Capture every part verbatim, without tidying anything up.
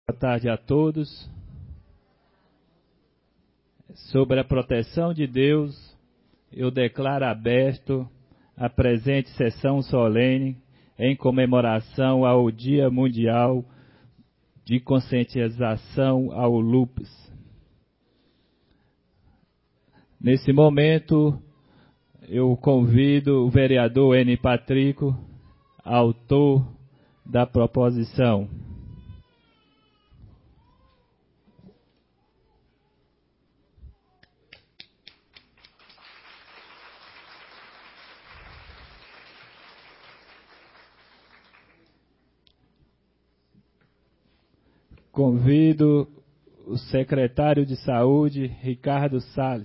Boa tarde a todos. Sobre a proteção de Deus, eu declaro aberto a presente sessão solene em comemoração ao Dia Mundial de Conscientização ao Lúpus. Nesse momento, eu convido o vereador N. Patrico, autor da proposição. Convido o secretário de Saúde, Ricardo Salles.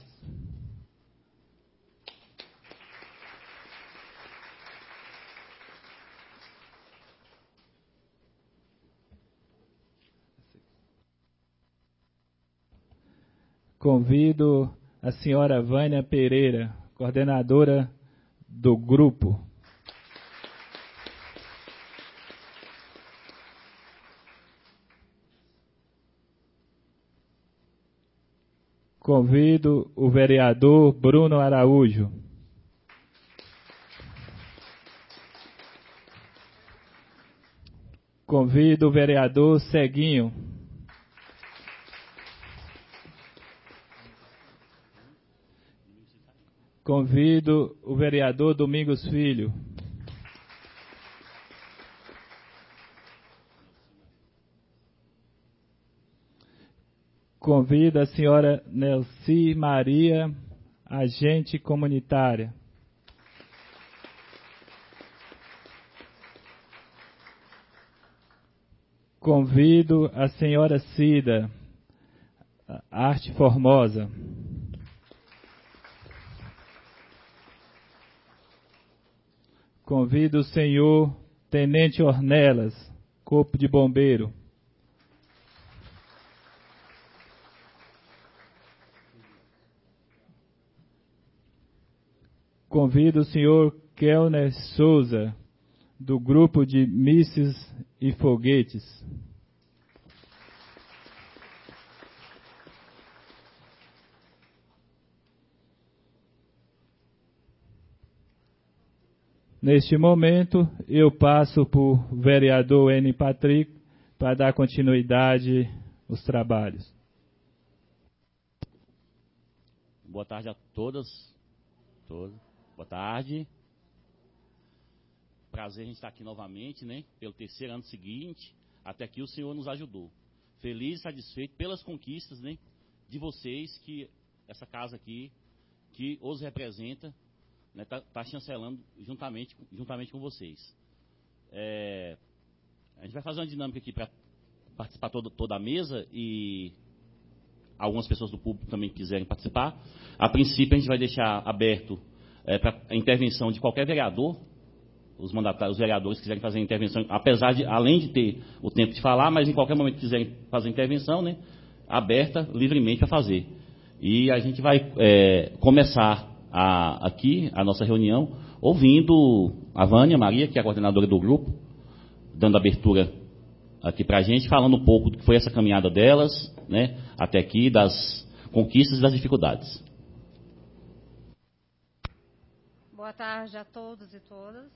Convido a senhora Vânia Pereira, coordenadora do grupo. Convido o vereador Bruno Araújo. Convido o vereador Ceguinho. Convido o vereador Domingos Filho. Convido a senhora Nelci Maria, agente comunitária. Convido a senhora Cida, Arte Formosa. Convido o senhor Tenente Ornelas, Corpo de Bombeiro. Convido o senhor Kelner Souza, do grupo de mísseis e foguetes. Neste momento, eu passo para o vereador N. Patrick para dar continuidade aos trabalhos. Boa tarde a todas. todas. Boa tarde. Prazer a gente estar aqui novamente, né? Pelo terceiro ano seguinte. Até aqui o Senhor nos ajudou. Feliz e satisfeito pelas conquistas, né, de vocês, que essa casa aqui, que os representa, né, tá, tá chancelando juntamente, juntamente com vocês. É, a gente vai fazer uma dinâmica aqui para participar toda, toda a mesa e algumas pessoas do público também quiserem participar. A princípio, a gente vai deixar aberto é, para a intervenção de qualquer vereador, os mandatários, os vereadores quiserem fazer a intervenção, apesar de, além de ter o tempo de falar, mas em qualquer momento quiserem fazer a intervenção, né, aberta livremente para fazer. E a gente vai é, começar a, aqui a nossa reunião ouvindo a Vânia Maria, que é a coordenadora do grupo, dando abertura aqui para a gente, falando um pouco do que foi essa caminhada delas, né, até aqui, das conquistas e das dificuldades. Boa tarde a todos e todas.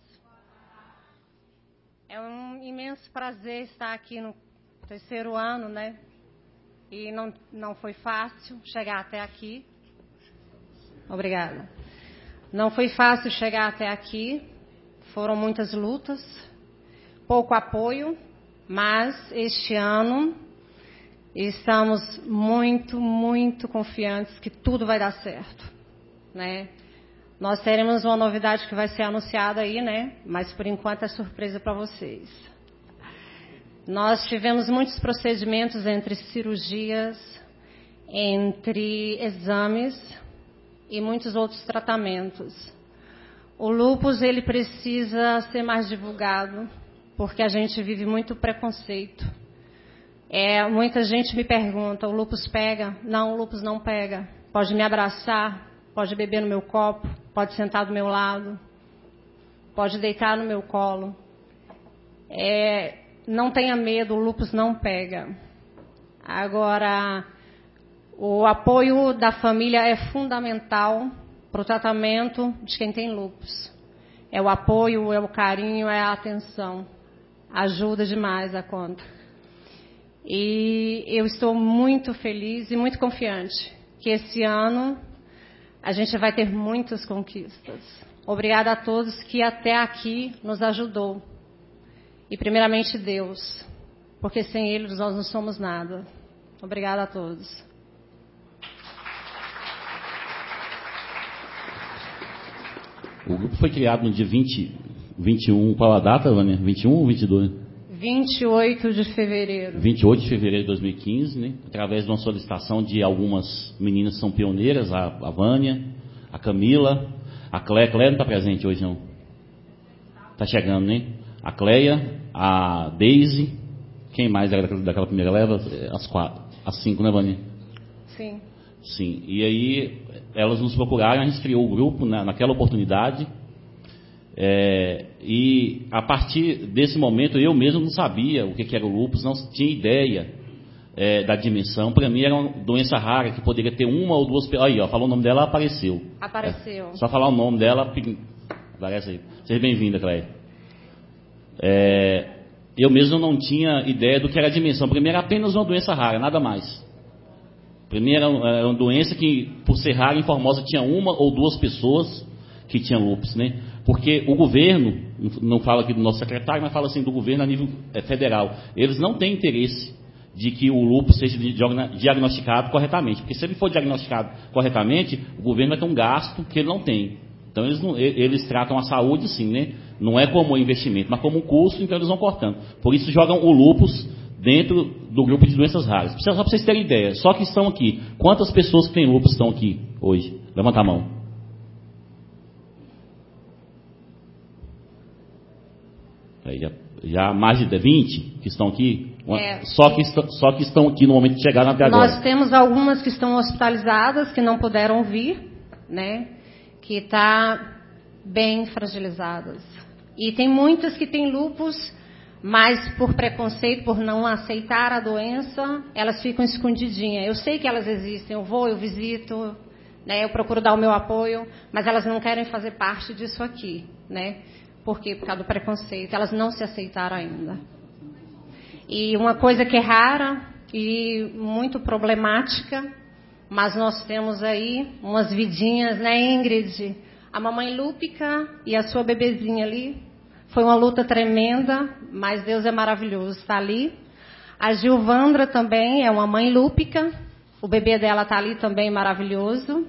É um imenso prazer estar aqui no terceiro ano, né? E não, não foi fácil chegar até aqui. Obrigada. Não foi fácil chegar até aqui. Foram muitas lutas, pouco apoio, mas este ano estamos muito, muito confiantes que tudo vai dar certo, né? Nós teremos uma novidade que vai ser anunciada aí, né? Mas por enquanto é surpresa para vocês. Nós tivemos muitos procedimentos entre cirurgias, entre exames e muitos outros tratamentos. O lúpus, ele precisa ser mais divulgado, porque a gente vive muito preconceito. É, muita gente me pergunta, o lúpus pega? Não, o lúpus não pega. Pode me abraçar, pode beber no meu copo, pode sentar do meu lado, pode deitar no meu colo. É, não tenha medo, o lúpus não pega. Agora, o apoio da família é fundamental para o tratamento de quem tem lúpus. É o apoio, é o carinho, é a atenção. Ajuda demais a conta. E eu estou muito feliz e muito confiante que esse ano a gente vai ter muitas conquistas. Obrigada a todos que até aqui nos ajudou. E primeiramente Deus, porque sem Ele nós não somos nada. Obrigada a todos. O grupo foi criado no dia vinte, vinte e um, qual a data, Vânia? vinte e um ou vinte e dois? vinte e oito de fevereiro. vinte e oito de fevereiro de dois mil e quinze, né? Através de uma solicitação de algumas meninas que são pioneiras, a, a Vânia, a Camila, a Cleia. Cleia não está presente hoje, não? Está chegando, né? A Cleia, a Deise, quem mais daquela, daquela primeira leva? As quatro, as cinco, né, Vânia? Sim. Sim, e aí elas nos procuraram, a gente criou o grupo na, naquela oportunidade. É, e a partir desse momento eu mesmo não sabia o que, que era o lúpus, não tinha ideia é, da dimensão. Para mim era uma doença rara que poderia ter uma ou duas. Aí, ó, falou o nome dela, apareceu. Apareceu. É, só falar o nome dela, aparece aí. Seja bem-vinda, Cleia. É, eu mesmo não tinha ideia do que era a dimensão. Para mim era apenas uma doença rara, nada mais. Para mim era uma doença que, por ser rara, em Formosa tinha uma ou duas pessoas que tinham lúpus, né? Porque o governo, não fala aqui do nosso secretário, mas fala assim do governo a nível federal, eles não têm interesse de que o lúpus seja diagnosticado corretamente, porque se ele for diagnosticado corretamente, o governo vai ter um gasto que ele não tem. Então eles, não, eles tratam a saúde sim, né? Não é como investimento, mas como um custo, então eles vão cortando. Por isso jogam o lúpus dentro do grupo de doenças raras. Só para vocês terem ideia, só que estão aqui, quantas pessoas que têm lúpus estão aqui hoje? Levanta a mão. Já, já mais de vinte que estão aqui, É, só, que, só que estão aqui no momento de chegar até agora. Nós temos algumas que estão hospitalizadas, que não puderam vir, né? Que está bem fragilizadas. E tem muitas que têm lúpus, mas por preconceito, por não aceitar a doença, elas ficam escondidinhas. Eu sei que elas existem, eu vou, eu visito, né? Eu procuro dar o meu apoio, mas elas não querem fazer parte disso aqui, né? Por quê? Por causa do preconceito. Elas não se aceitaram ainda. E uma coisa que é rara e muito problemática, mas nós temos aí umas vidinhas, né, Ingrid? A mamãe Lúpica e a sua bebezinha ali. Foi uma luta tremenda, mas Deus é maravilhoso. Está ali. A Gilvandra também é uma mãe lúpica. O bebê dela está ali também maravilhoso.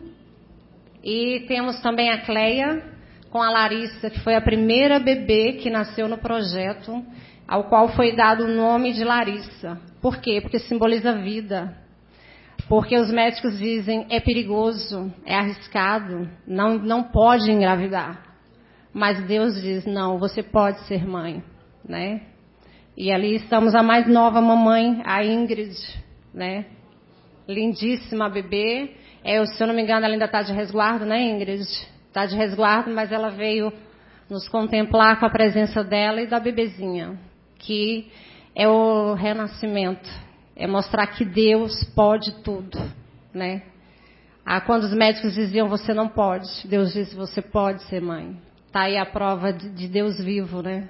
E temos também a Cleia com a Larissa, que foi a primeira bebê que nasceu no projeto, ao qual foi dado o nome de Larissa. Por quê? Porque simboliza vida. Porque os médicos dizem, é perigoso, é arriscado, não, não pode engravidar. Mas Deus diz, não, você pode ser mãe, né? E ali estamos a mais nova mamãe, a Ingrid, né? Lindíssima bebê. É, se eu não me engano, ela ainda está de resguardo, né, Ingrid? Está de resguardo, mas ela veio nos contemplar com a presença dela e da bebezinha, que é o renascimento, é mostrar que Deus pode tudo, né? Ah, quando os médicos diziam, você não pode, Deus disse, você pode ser mãe. Está aí a prova de, de Deus vivo, né?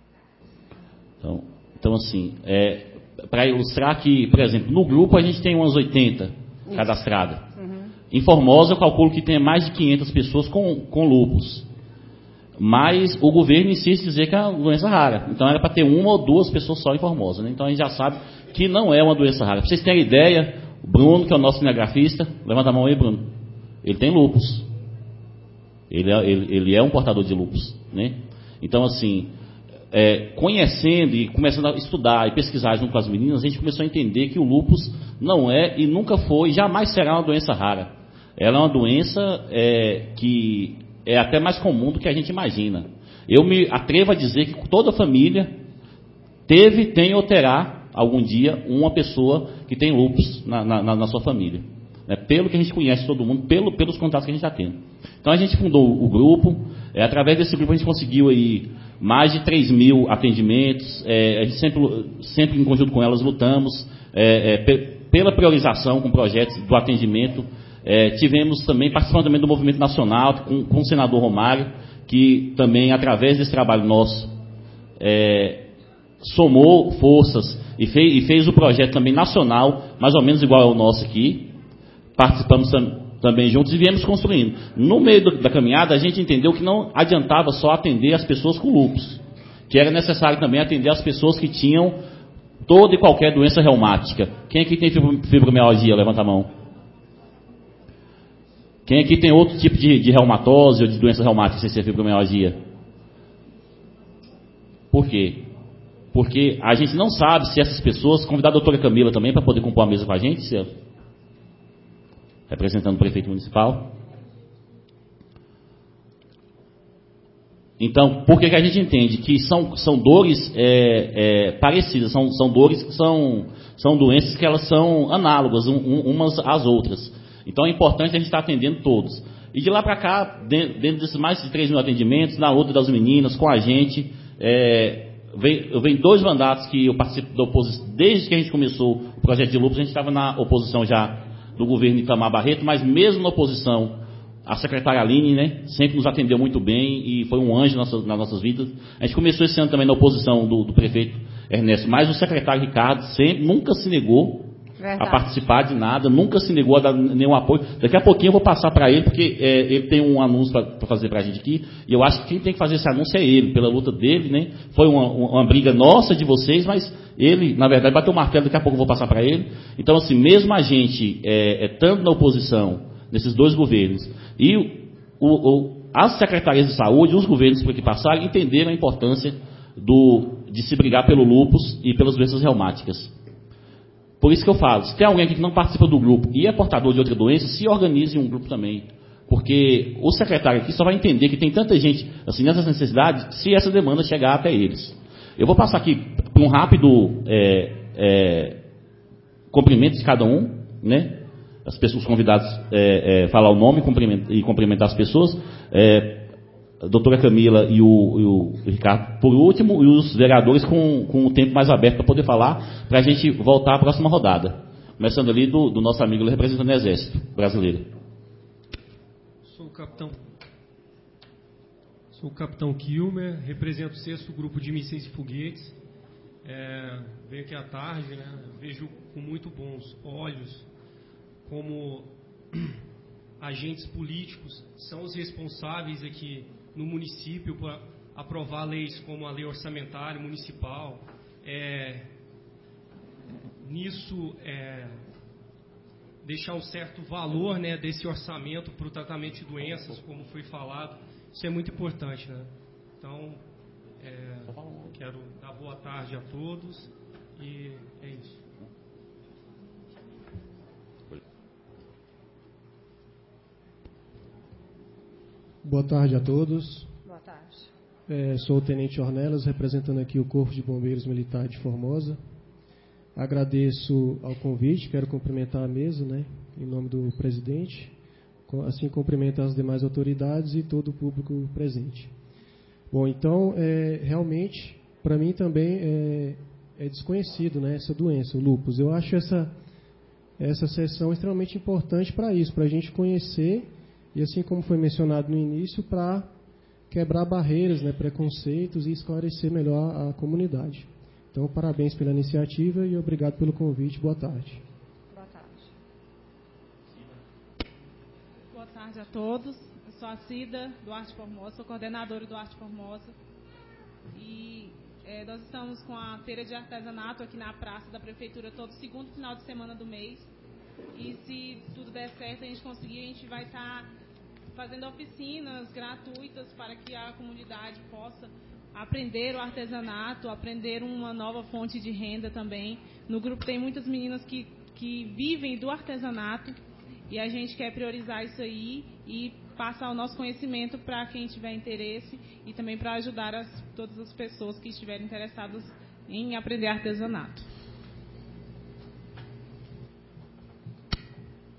Então, então assim, é, para ilustrar que, por exemplo, no grupo a gente tem umas oitenta Isso. cadastradas. Uhum. Em Formosa, eu calculo que tem mais de quinhentas pessoas com, com lúpus. Mas o governo insiste em dizer que é uma doença rara. Então era para ter uma ou duas pessoas só em Formosa, né? Então a gente já sabe que não é uma doença rara. Para vocês terem ideia, o Bruno, que é o nosso cinegrafista, levanta a mão aí, Bruno. Ele tem lúpus. Ele é, ele, ele é um portador de lúpus, né? Então, assim, é, conhecendo e começando a estudar e pesquisar junto com as meninas, a gente começou a entender que o lúpus não é e nunca foi e jamais será uma doença rara. Ela é uma doença é, que é até mais comum do que a gente imagina. Eu me atrevo a dizer que toda família teve, tem ou terá, algum dia, uma pessoa que tem lúpus na, na, na sua família. É, pelo que a gente conhece todo mundo, pelo, pelos contatos que a gente já tem. Então a gente fundou o grupo, é, através desse grupo a gente conseguiu aí mais de três mil atendimentos, é, a gente sempre, sempre em conjunto com elas lutamos, é, é, pela priorização com projetos do atendimento. É, tivemos também, participando também do movimento nacional, com, com o senador Romário, que também, através desse trabalho nosso, é, somou forças e fez, e fez o projeto também nacional, mais ou menos igual ao nosso aqui. Participamos tam, também juntos e viemos construindo. No meio do, da caminhada, a gente entendeu que não adiantava só atender as pessoas com lúpus, que era necessário também atender as pessoas que tinham toda e qualquer doença reumática. Quem aqui tem fibromialgia? Levanta a mão. Quem aqui tem outro tipo de, de reumatose ou de doença reumática sem ser fibromialgia? Por quê? Porque a gente não sabe se essas pessoas... Convidar a doutora Camila também para poder compor a mesa com a gente, Celo, representando o prefeito municipal. Então, por que, que a gente entende que são, são dores é, é, parecidas, são, são dores que são, são doenças que elas são análogas um, um, umas às outras. Então é importante a gente estar atendendo todos. E de lá para cá, dentro, dentro desses mais de três mil atendimentos, na outra das meninas, com a gente, é, vem, eu venho dois mandatos que eu participo da oposição. Desde que a gente começou o projeto de lúpus, a gente estava na oposição já do governo Itamar Barreto, mas mesmo na oposição, a secretária Aline, né, sempre nos atendeu muito bem e foi um anjo nas nossas, nas nossas vidas. A gente começou esse ano também na oposição do, do prefeito Ernesto, mas o secretário Ricardo sempre, nunca se negou Verdade. a participar de nada, nunca se negou a dar nenhum apoio. Daqui a pouquinho eu vou passar para ele, porque é, ele tem um anúncio para fazer para a gente aqui, e eu acho que quem tem que fazer esse anúncio é ele, pela luta dele, né? Foi uma, uma briga nossa de vocês, mas ele, na verdade, bateu o martelo, daqui a pouco eu vou passar para ele. Então, assim, mesmo a gente é, é, estando na oposição, nesses dois governos, e o, o, as secretarias de saúde, os governos por que passaram, entenderam a importância do, de se brigar pelo lúpus e pelas doenças reumáticas. Por isso que eu falo, se tem alguém aqui que não participa do grupo e é portador de outra doença, se organize em um grupo também. Porque o secretário aqui só vai entender que tem tanta gente assim, nessas necessidades, se essa demanda chegar até eles. Eu vou passar aqui por um rápido é, é, cumprimento de cada um, né? As pessoas, os convidados, é, é, falar o nome cumprimentar, e cumprimentar as pessoas. É, a doutora Camila e o, e o Ricardo, por último, e os vereadores com, com o tempo mais aberto para poder falar, para a gente voltar à próxima rodada. Começando ali do, do nosso amigo representando o Exército Brasileiro. Sou o capitão. Sou o capitão Kilmer, represento o sexto grupo de mísseis e foguetes. É, venho aqui à tarde, né, vejo com muito bons olhos como agentes políticos são os responsáveis aqui no município para aprovar leis como a lei orçamentária municipal. É, nisso, é, deixar um certo valor, né, desse orçamento para o tratamento de doenças, como foi falado, isso é muito importante, né? Então, é, quero dar boa tarde a todos e é isso. Boa tarde a todos. Boa tarde. É, sou o Tenente Ornelas, representando aqui o Corpo de Bombeiros Militar de Formosa. Agradeço ao convite, quero cumprimentar a mesa, né, em nome do presidente, assim cumprimento as demais autoridades e todo o público presente. Bom, então, é, realmente, para mim também é, é desconhecido, né, essa doença, o lúpus. Eu acho essa, essa sessão extremamente importante para isso, para a gente conhecer. E assim como foi mencionado no início, para quebrar barreiras, né, preconceitos e esclarecer melhor a comunidade. Então, parabéns pela iniciativa e obrigado pelo convite. Boa tarde. Boa tarde. Boa tarde a todos. Eu sou a Cida, do Arte Formosa, sou coordenadora do Arte Formosa. E é, nós estamos com a feira de artesanato aqui na Praça da Prefeitura todo segundo final de semana do mês. E se tudo der certo, a gente conseguir, a gente vai estar fazendo oficinas gratuitas para que a comunidade possa aprender o artesanato, aprender uma nova fonte de renda também. No grupo tem muitas meninas que, que vivem do artesanato e a gente quer priorizar isso aí e passar o nosso conhecimento para quem tiver interesse e também para ajudar as, todas as pessoas que estiverem interessadas em aprender artesanato.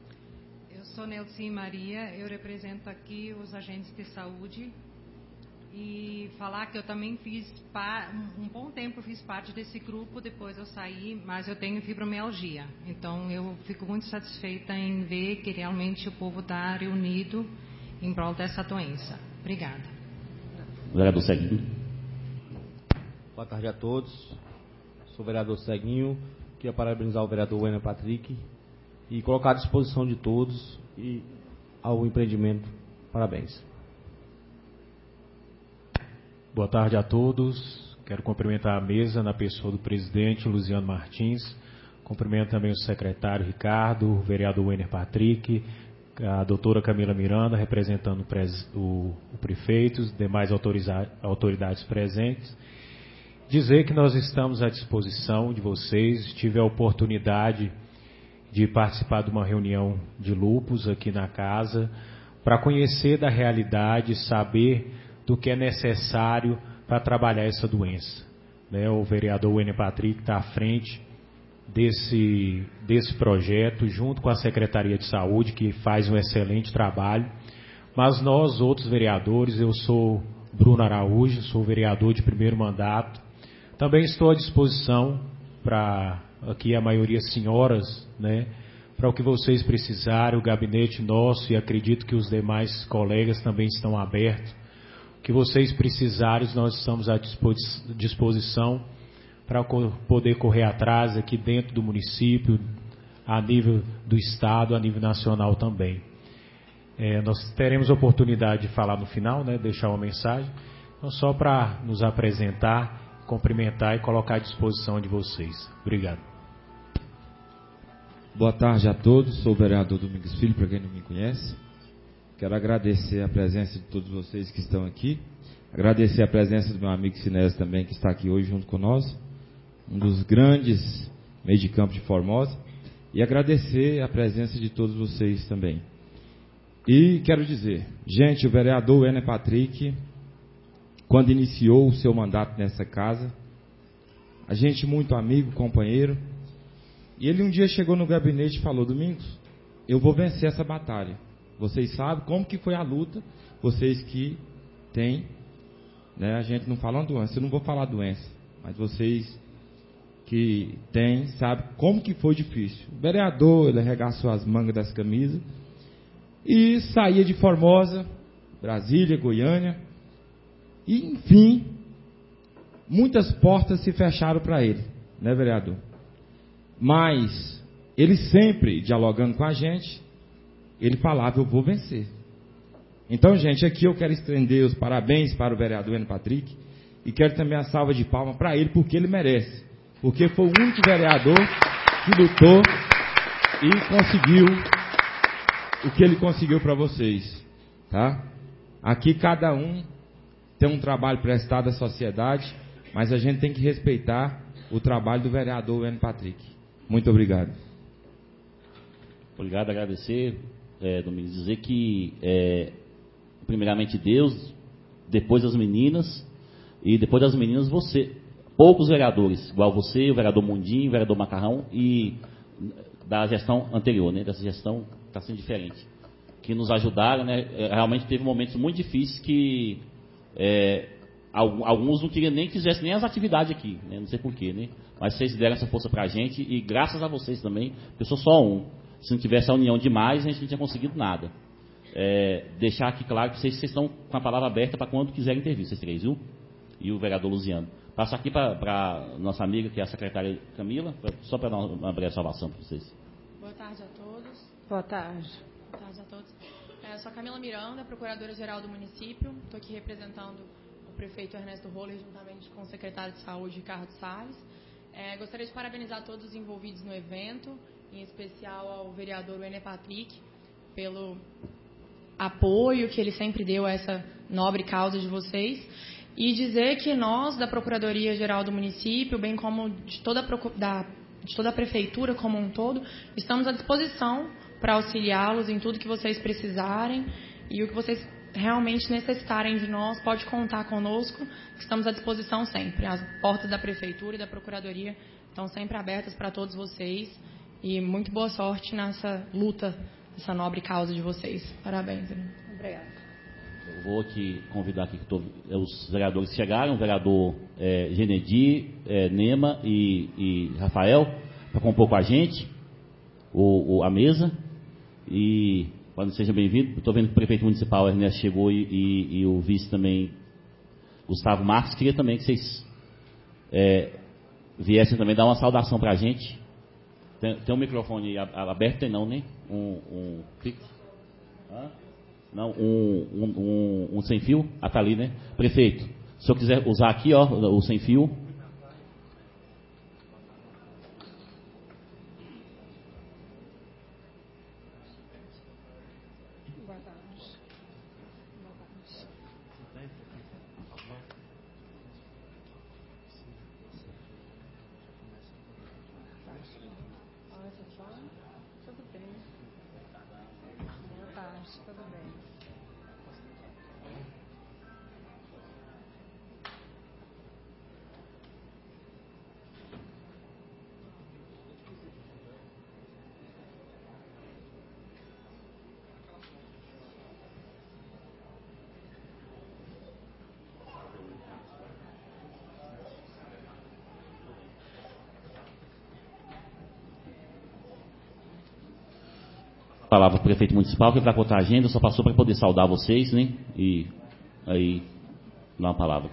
Eu sou Nelci Maria, eu represento aqui os agentes de saúde e falar que eu também fiz, um bom tempo eu fiz parte desse grupo, depois eu saí, mas eu tenho fibromialgia. Então eu fico muito satisfeita em ver que realmente o povo está reunido em prol dessa doença. Obrigada. Vereador Ceguinho. Boa tarde a todos. Sou o vereador Ceguinho. Queria parabenizar o vereador Wêner Patrick e colocar à disposição de todos e ao empreendimento. Parabéns. Boa tarde a todos. Quero cumprimentar a mesa na pessoa do presidente Luziano Martins. Cumprimento também o secretário Ricardo, o vereador Wêner Patrick, a doutora Camila Miranda, representando o, pres, o, o prefeito, os demais autoridades presentes. Dizer que nós estamos à disposição de vocês. Tive a oportunidade de participar de uma reunião de lupus aqui na casa, para conhecer da realidade, saber do que é necessário para trabalhar essa doença. Né? O vereador Wêner Patrick está à frente desse, desse projeto, junto com a Secretaria de Saúde, que faz um excelente trabalho. Mas nós, outros vereadores, eu sou Bruno Araújo, sou vereador de primeiro mandato, também estou à disposição para, aqui a maioria senhoras, né, para o que vocês precisarem, o gabinete nosso, e acredito que os demais colegas também estão abertos. O que vocês precisarem, nós estamos à disposição para poder correr atrás aqui dentro do município, a nível do estado, a nível nacional também. É, nós teremos oportunidade de falar no final, né, deixar uma mensagem, então só para nos apresentar, cumprimentar e colocar à disposição de vocês. Obrigado. Boa tarde a todos, sou o vereador Domingos Filho, para quem não me conhece. Quero agradecer a presença de todos vocês que estão aqui, agradecer a presença do meu amigo Sinésio também, que está aqui hoje junto com nós, um dos grandes meio de campo de Formosa, e agradecer a presença de todos vocês também. E quero dizer, gente, o vereador Wêner Patrick, quando iniciou o seu mandato nessa casa, a gente muito amigo, companheiro, e ele um dia chegou no gabinete e falou: Domingos, eu vou vencer essa batalha. Vocês sabem como que foi a luta, vocês que têm, né, a gente não fala uma doença, eu não vou falar doença, mas vocês que têm, sabem como que foi difícil. O vereador, ele arregaçou as mangas das camisas e saía de Formosa, Brasília, Goiânia, e enfim, muitas portas se fecharam para ele, né, vereador? Mas ele sempre, dialogando com a gente, ele falava: eu vou vencer. Então, gente, aqui eu quero estender os parabéns para o vereador Wêner Patrick e quero também a salva de palmas para ele, porque ele merece. Porque foi o único vereador que lutou e conseguiu o que ele conseguiu para vocês, tá? Aqui cada um tem um trabalho prestado à sociedade, mas a gente tem que respeitar o trabalho do vereador Wêner Patrick. Muito obrigado. Obrigado, agradecer, é, Domingos, dizer que é, primeiramente Deus, depois as meninas, e depois das meninas você, poucos vereadores, igual você, o vereador Mundinho, o vereador Macarrão, e da gestão anterior, né, dessa gestão está sendo diferente, que nos ajudaram, né, realmente teve momentos muito difíceis que é, alguns não queriam nem quisessem nem as atividades aqui, né, não sei porquê, né, mas vocês deram essa força para a gente, e graças a vocês também, eu sou só um, se não tivesse a união demais, a gente não tinha conseguido nada. É, deixar aqui claro que vocês, vocês estão com a palavra aberta para quando quiserem intervir, vocês três, viu? E o vereador Luziano. Passo aqui para a nossa amiga, que é a secretária Camila, pra, só para dar uma breve salvação para vocês. Boa tarde a todos. Boa tarde. Boa tarde a todos. É, sou a Camila Miranda, procuradora-geral do município. Estou aqui representando o prefeito Ernesto Roller, juntamente com o secretário de saúde, Ricardo Salles. É, gostaria de parabenizar todos os envolvidos no evento, em especial ao vereador Wêner Patrick, pelo apoio que ele sempre deu a essa nobre causa de vocês, e dizer que nós, da Procuradoria-Geral do município, bem como de toda, a, da, de toda a Prefeitura como um todo, estamos à disposição para auxiliá-los em tudo que vocês precisarem, e o que vocês realmente necessitarem de nós, pode contar conosco, estamos à disposição sempre. As portas da Prefeitura e da Procuradoria estão sempre abertas para todos vocês, e muito boa sorte nessa luta, essa nobre causa de vocês. Parabéns. Obrigada. vou aqui convidar aqui que tô, os vereadores que chegaram, o vereador é, Genedi, é, Nema e, e Rafael, para compor com a gente o, o, a mesa. E sejam bem-vindos. Estou vendo que o prefeito municipal Ernesto chegou e, e, e o vice também, Gustavo Marques. Queria também que vocês é, viessem também dar uma saudação para a gente. Tem, tem um microfone aberto? Tem não, né? Um, um fixo? Hã? Não, um, um, um, um sem fio? Ah, tá ali, né? Prefeito, se eu quiser usar aqui, ó, o sem fio. Palavra para o prefeito municipal, que para contar a agenda, só passou para poder saudar vocês, né? E aí, dá uma palavra.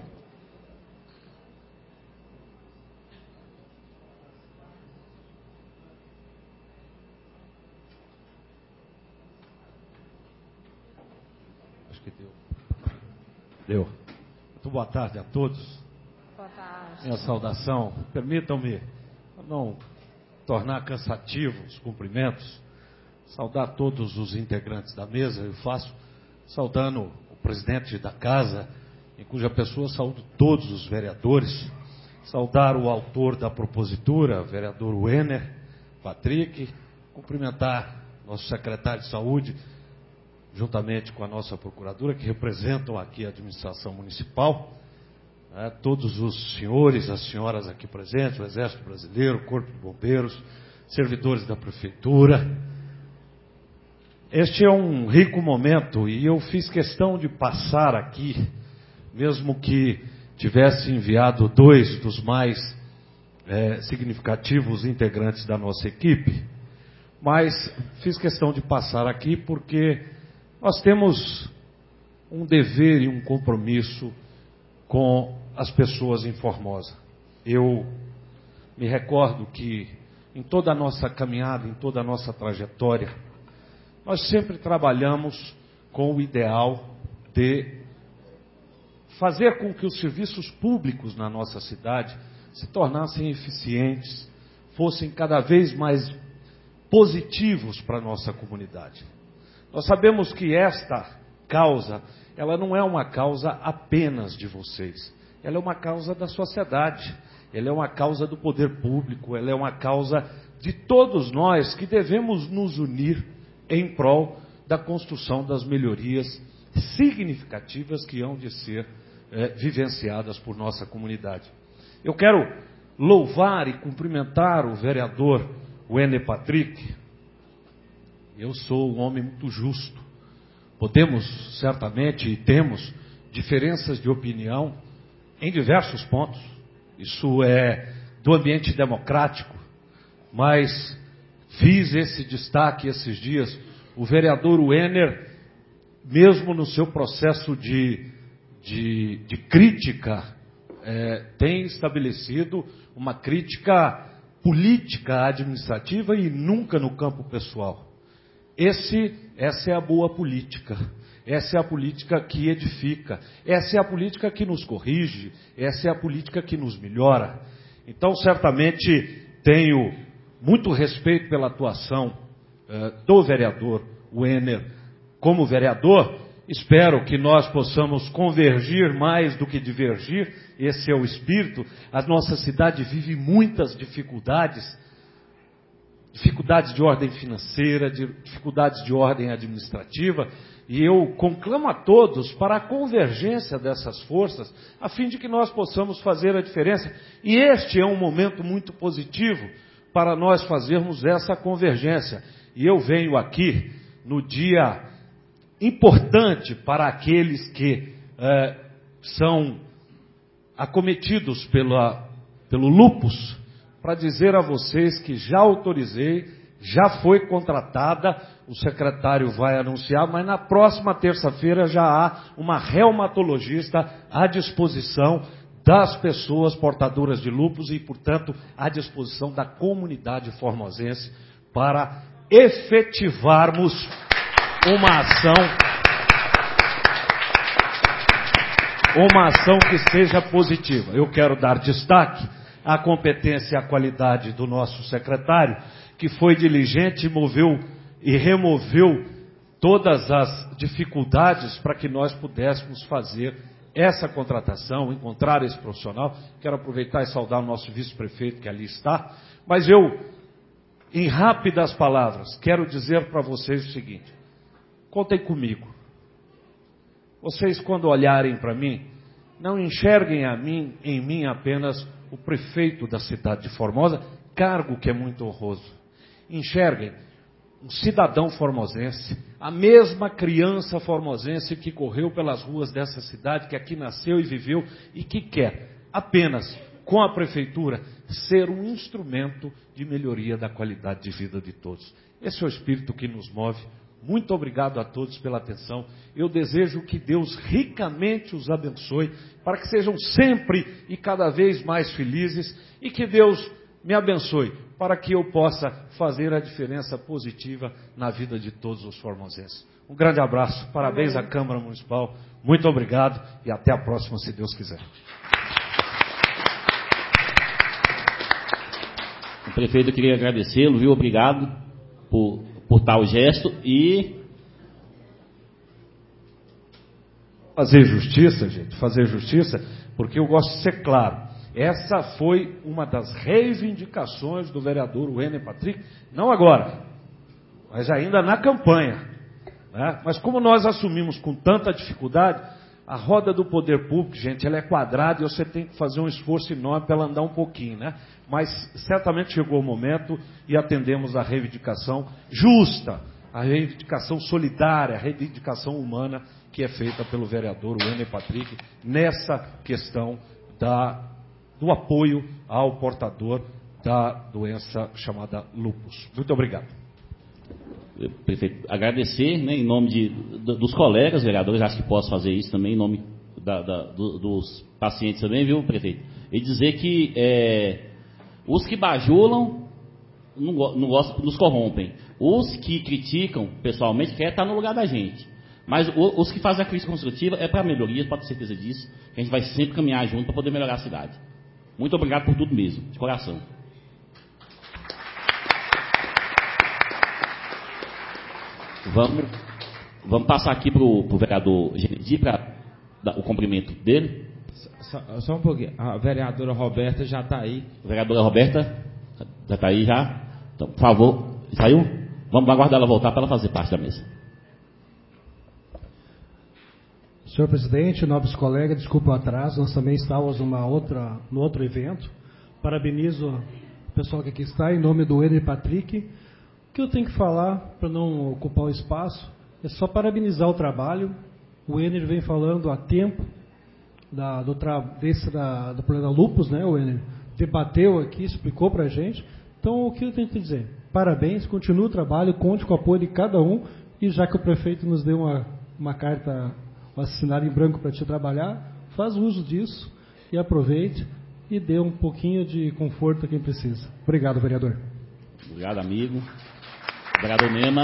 Acho que deu. Deu. Muito boa tarde a todos. Boa tarde. Minha saudação. Permitam-me não tornar cansativos os cumprimentos. Saudar todos os integrantes da mesa, eu faço saudando o presidente da casa, em cuja pessoa saúdo todos os vereadores, saudar o autor da propositura, vereador Wenner Patrick, cumprimentar nosso secretário de saúde, juntamente com a nossa procuradora, que representam aqui a administração municipal, né, todos os senhores, as senhoras aqui presentes, o Exército Brasileiro, o Corpo de Bombeiros, servidores da Prefeitura. Este é um rico momento e eu fiz questão de passar aqui, mesmo que tivesse enviado dois dos mais é, significativos integrantes da nossa equipe, mas fiz questão de passar aqui porque nós temos um dever e um compromisso com as pessoas em Formosa. Eu me recordo que em toda a nossa caminhada, em toda a nossa trajetória, nós sempre trabalhamos com o ideal de fazer com que os serviços públicos na nossa cidade se tornassem eficientes, fossem cada vez mais positivos para a nossa comunidade. Nós sabemos que esta causa, ela não é uma causa apenas de vocês, ela é uma causa da sociedade, ela é uma causa do poder público, ela é uma causa de todos nós que devemos nos unir em prol da construção das melhorias significativas que hão de ser é, vivenciadas por nossa comunidade. Eu quero louvar e cumprimentar o vereador Wenner Patrick. Eu sou um homem muito justo. Podemos, certamente, e temos diferenças de opinião em diversos pontos. Isso é do ambiente democrático, mas fiz esse destaque esses dias. O vereador Wenner, mesmo no seu processo de, de, de crítica, é, tem estabelecido uma crítica política administrativa e nunca no campo pessoal. Esse, essa é a boa política. Essa é a política que edifica. Essa é a política que nos corrige. Essa é a política que nos melhora. Então, certamente, tenho muito respeito pela atuação uh, do vereador Wenner como vereador. Espero que nós possamos convergir mais do que divergir. Esse é o espírito. A nossa cidade vive muitas dificuldades. Dificuldades de ordem financeira, de dificuldades de ordem administrativa. E eu conclamo a todos para a convergência dessas forças, a fim de que nós possamos fazer a diferença. E este é um momento muito positivo para nós fazermos essa convergência. E eu venho aqui no dia importante para aqueles que é, são acometidos pela, pelo lúpus, para dizer a vocês que já autorizei, já foi contratada, o secretário vai anunciar, mas na próxima terça-feira já há uma reumatologista à disposição das pessoas portadoras de lúpus e, portanto, à disposição da comunidade formosense para efetivarmos uma ação, uma ação que seja positiva. Eu quero dar destaque à competência e à qualidade do nosso secretário, que foi diligente e moveu e removeu todas as dificuldades para que nós pudéssemos fazer essa contratação, encontrar esse profissional. Quero aproveitar e saudar o nosso vice-prefeito que ali está, mas eu, em rápidas palavras, quero dizer para vocês o seguinte: contem comigo. Vocês, quando olharem para mim, não enxerguem a mim, em mim apenas o prefeito da cidade de Formosa, cargo que é muito honroso. Enxerguem um cidadão formosense, a mesma criança formosense que correu pelas ruas dessa cidade, que aqui nasceu e viveu e que quer apenas, com a prefeitura, ser um instrumento de melhoria da qualidade de vida de todos. Esse é o espírito que nos move. Muito obrigado a todos pela atenção. Eu desejo que Deus ricamente os abençoe, para que sejam sempre e cada vez mais felizes, e que Deus me abençoe, para que eu possa fazer a diferença positiva na vida de todos os formosenses. Um grande abraço, parabéns à Câmara Municipal, muito obrigado e até a próxima, se Deus quiser. O prefeito, eu queria agradecê-lo, viu? Obrigado por, por tal gesto e... Fazer justiça, gente, fazer justiça, porque eu gosto de ser claro. Essa foi uma das reivindicações do vereador Wêner Patrick, não agora, mas ainda na campanha, né? Mas como nós assumimos com tanta dificuldade, a roda do poder público, gente, ela é quadrada e você tem que fazer um esforço enorme para ela andar um pouquinho, né? Mas certamente chegou o momento e atendemos a reivindicação justa, a reivindicação solidária, a reivindicação humana que é feita pelo vereador Wêner Patrick nessa questão da do apoio ao portador da doença chamada lúpus. Muito obrigado. Prefeito, agradecer, né, em nome de, dos colegas vereadores, acho que posso fazer isso também, em nome da, da, do, dos pacientes também, viu, prefeito? E dizer que é, os que bajulam não, não gostam, nos corrompem. Os que criticam pessoalmente querem estar no lugar da gente. Mas o, os que fazem a crítica construtiva é para melhoria, pode ter certeza disso, que a gente vai sempre caminhar junto para poder melhorar a cidade. Muito obrigado por tudo mesmo, de coração. Vamos, vamos passar aqui para o vereador Genedi para o cumprimento dele. Só, só um pouquinho. A vereadora Roberta já está aí. A vereadora Roberta já está aí já. Então, por favor, saiu? Vamos aguardar ela voltar para ela fazer parte da mesa. Senhor presidente, nobres colegas, desculpa o atraso, nós também estávamos numa outra, no outro evento. Parabenizo o pessoal que aqui está, em nome do Wêner Patrick. O que eu tenho que falar, para não ocupar o espaço, é só parabenizar o trabalho. O Wêner vem falando há tempo da, do, tra, desse, da, do problema lúpus, né? O Wêner debateu aqui, explicou para a gente. Então, o que eu tenho que dizer? Parabéns, continue o trabalho, conte com o apoio de cada um, e já que o prefeito nos deu uma, uma carta assinada em branco para te trabalhar, faz uso disso e aproveite e dê um pouquinho de conforto a quem precisa. Obrigado, vereador. Obrigado, amigo. Vereador Nema.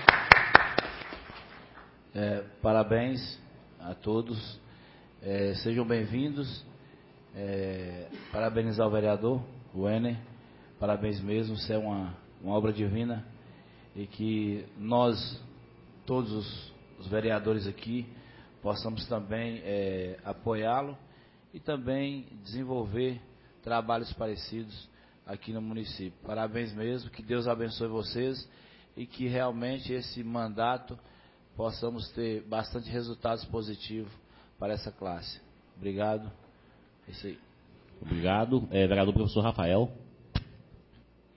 É, parabéns a todos. É, sejam bem-vindos. É, parabenizar o vereador, o Wêner. Parabéns mesmo, isso é uma, uma obra divina. E que nós, todos os, os vereadores aqui, possamos também é, apoiá-lo e também desenvolver trabalhos parecidos aqui no município. Parabéns mesmo, que Deus abençoe vocês e que realmente esse mandato possamos ter bastante resultados positivos para essa classe. Obrigado. É isso aí. Obrigado. É, vereador professor Rafael.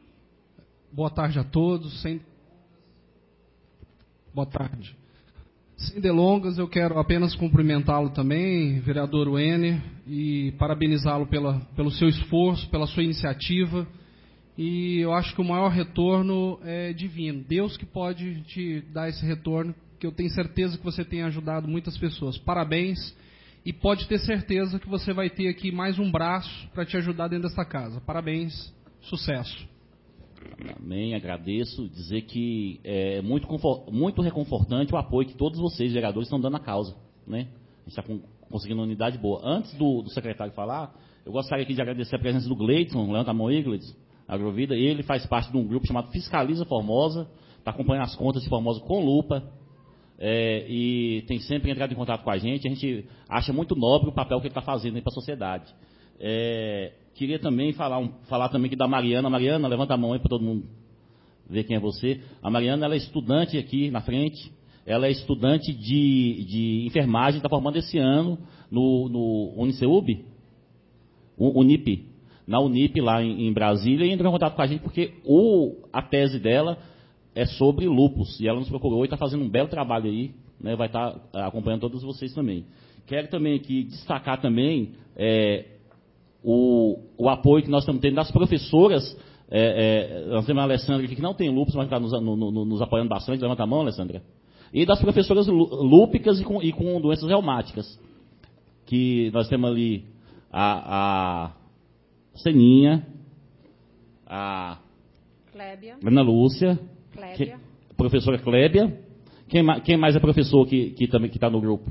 Boa tarde a todos. Sem... Boa tarde. Sem delongas, eu quero apenas cumprimentá-lo também, vereador Wene, e parabenizá-lo pela, pelo seu esforço, pela sua iniciativa. E eu acho que o maior retorno é divino. Deus que pode te dar esse retorno, que eu tenho certeza que você tem ajudado muitas pessoas. Parabéns, e pode ter certeza que você vai ter aqui mais um braço para te ajudar dentro dessa casa. Parabéns, sucesso. Amém, agradeço, dizer que é muito, muito reconfortante o apoio que todos vocês, vereadores, estão dando à causa, né? A gente está conseguindo uma unidade boa. Antes do, do secretário falar, eu gostaria aqui de agradecer a presença do Gleidson, levanta a mão aí, Gleidson, Agrovida. Ele faz parte de um grupo chamado Fiscaliza Formosa, está acompanhando as contas de Formosa com lupa, é, e tem sempre entrado em contato com a gente. A gente acha muito nobre o papel que ele está fazendo aí para a sociedade. É, queria também falar, um, falar também aqui da Mariana. Mariana, levanta a mão aí para todo mundo ver quem é você. A Mariana, ela é estudante aqui na frente. Ela é estudante de, de enfermagem, está formando esse ano no, no Uniceub, Unip, na Unip lá em, em Brasília, e entrou em contato com a gente porque o, a tese dela é sobre lúpus, e ela nos procurou e está fazendo um belo trabalho aí, né, vai estar tá acompanhando todos vocês também. Quero também aqui destacar também é, o, o apoio que nós estamos tendo das professoras. É, é, nós temos a Alessandra aqui que não tem lúpus, mas está nos, no, no, nos apoiando bastante. Levanta a mão, Alessandra. E das professoras lúpicas e com, e com doenças reumáticas, que nós temos ali a, a Seninha, a Clébia. Ana Lúcia, Clébia. Que, professora Clébia. Quem, quem mais é professor que, que também que está no grupo?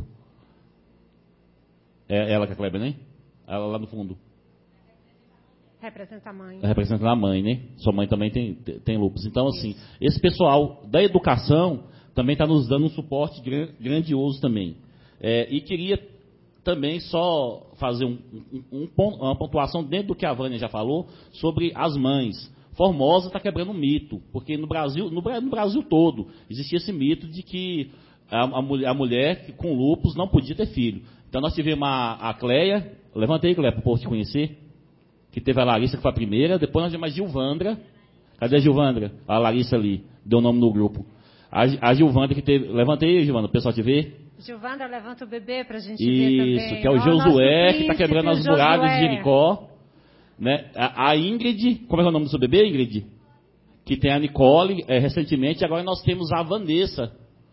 É ela que é a Clébia, né? Ela lá no fundo. Representa a mãe. Representa a mãe, né? Sua mãe também tem, tem lúpus. Então, assim, esse pessoal da educação também está nos dando um suporte grandioso também. É, e queria também só fazer um, um, um, uma pontuação dentro do que a Vânia já falou sobre as mães. Formosa está quebrando um mito, porque no Brasil, no, no Brasil todo existia esse mito de que a, a, mulher, a mulher com lúpus não podia ter filho. Então nós tivemos a, a Cleia, levanta aí, Cleia, para o povo te conhecer, que teve a Larissa, que foi a primeira, depois nós tivemos a Gilvandra. Cadê a Gilvandra? A Larissa ali, deu o nome no grupo. A, a Gilvandra que teve, levanta aí, Gilvandra, o pessoal te ver. Gilvandra, levanta o bebê para a gente Isso, ver também. Isso, que é o Josué, que está quebrando as muralhas de Jericó. Né? A, a Ingrid, como é, é o nome do seu bebê, Ingrid? Que tem a Nicole, é, recentemente, e agora nós temos a Vanessa.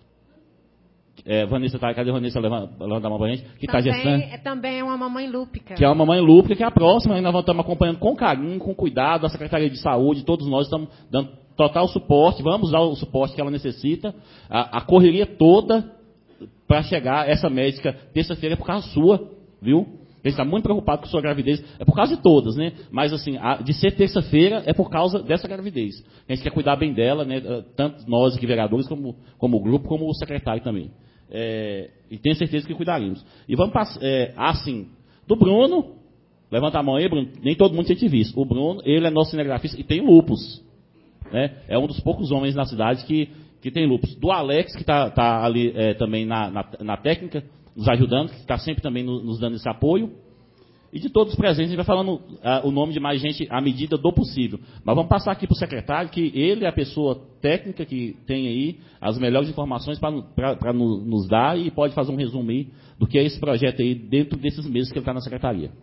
É, Vanessa, tá, cadê a Vanessa? Levanta, levanta a mão pra gente. Que está gestando. É também uma mamãe lúpica. Que é uma mamãe lúpica, que é a próxima, e nós estamos acompanhando com carinho, com cuidado, a Secretaria de Saúde, todos nós estamos dando total suporte, vamos dar o suporte que ela necessita, a, a correria toda para chegar essa médica terça-feira é por causa sua, viu? A gente está muito preocupado com a sua gravidez, é por causa de todas, né? Mas assim, a, de ser terça-feira é por causa dessa gravidez. A gente quer cuidar bem dela, né? Tanto nós aqui, vereadores, como, como o grupo, como o secretário também. É, e tenho certeza que cuidaremos. E vamos passar, é, assim, do Bruno, levanta a mão aí, Bruno, nem todo mundo tinha te visto. O Bruno, ele é nosso cinegrafista e tem lúpus. Né? É um dos poucos homens na cidade que, que tem lúpus. Do Alex, que está tá ali é, também na, na, na técnica, nos ajudando, que está sempre também no, nos dando esse apoio. E de todos os presentes, a gente vai falando uh, o nome de mais gente à medida do possível. Mas vamos passar aqui para o secretário, que ele é a pessoa técnica que tem aí as melhores informações para nos dar e pode fazer um resumo aí do que é esse projeto aí dentro desses meses que ele está na secretaria.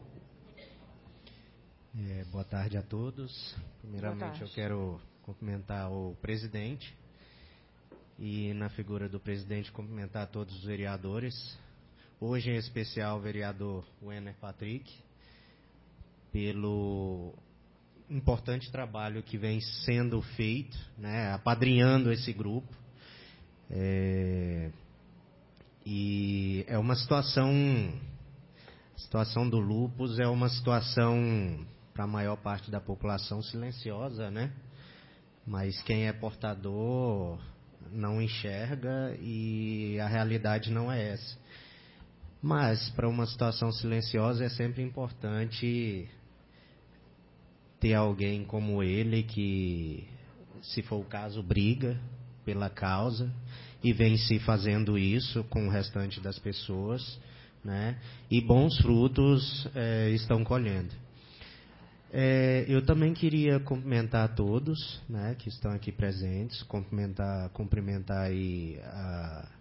É, boa tarde a todos. Primeiramente, eu quero cumprimentar o presidente e, na figura do presidente, cumprimentar todos os vereadores. Hoje, em especial, o vereador Wenner Patrick, pelo importante trabalho que vem sendo feito, né, apadrinhando esse grupo. É, e é uma situação, a situação do lúpus é uma situação, para a maior parte da população, silenciosa, né? Mas quem é portador não enxerga e a realidade não é essa. Mas, para uma situação silenciosa, é sempre importante ter alguém como ele que, se for o caso, briga pela causa e vem se fazendo isso com o restante das pessoas, né? E bons frutos é, estão colhendo. É, eu também queria cumprimentar a todos, né, que estão aqui presentes, cumprimentar, cumprimentar aí a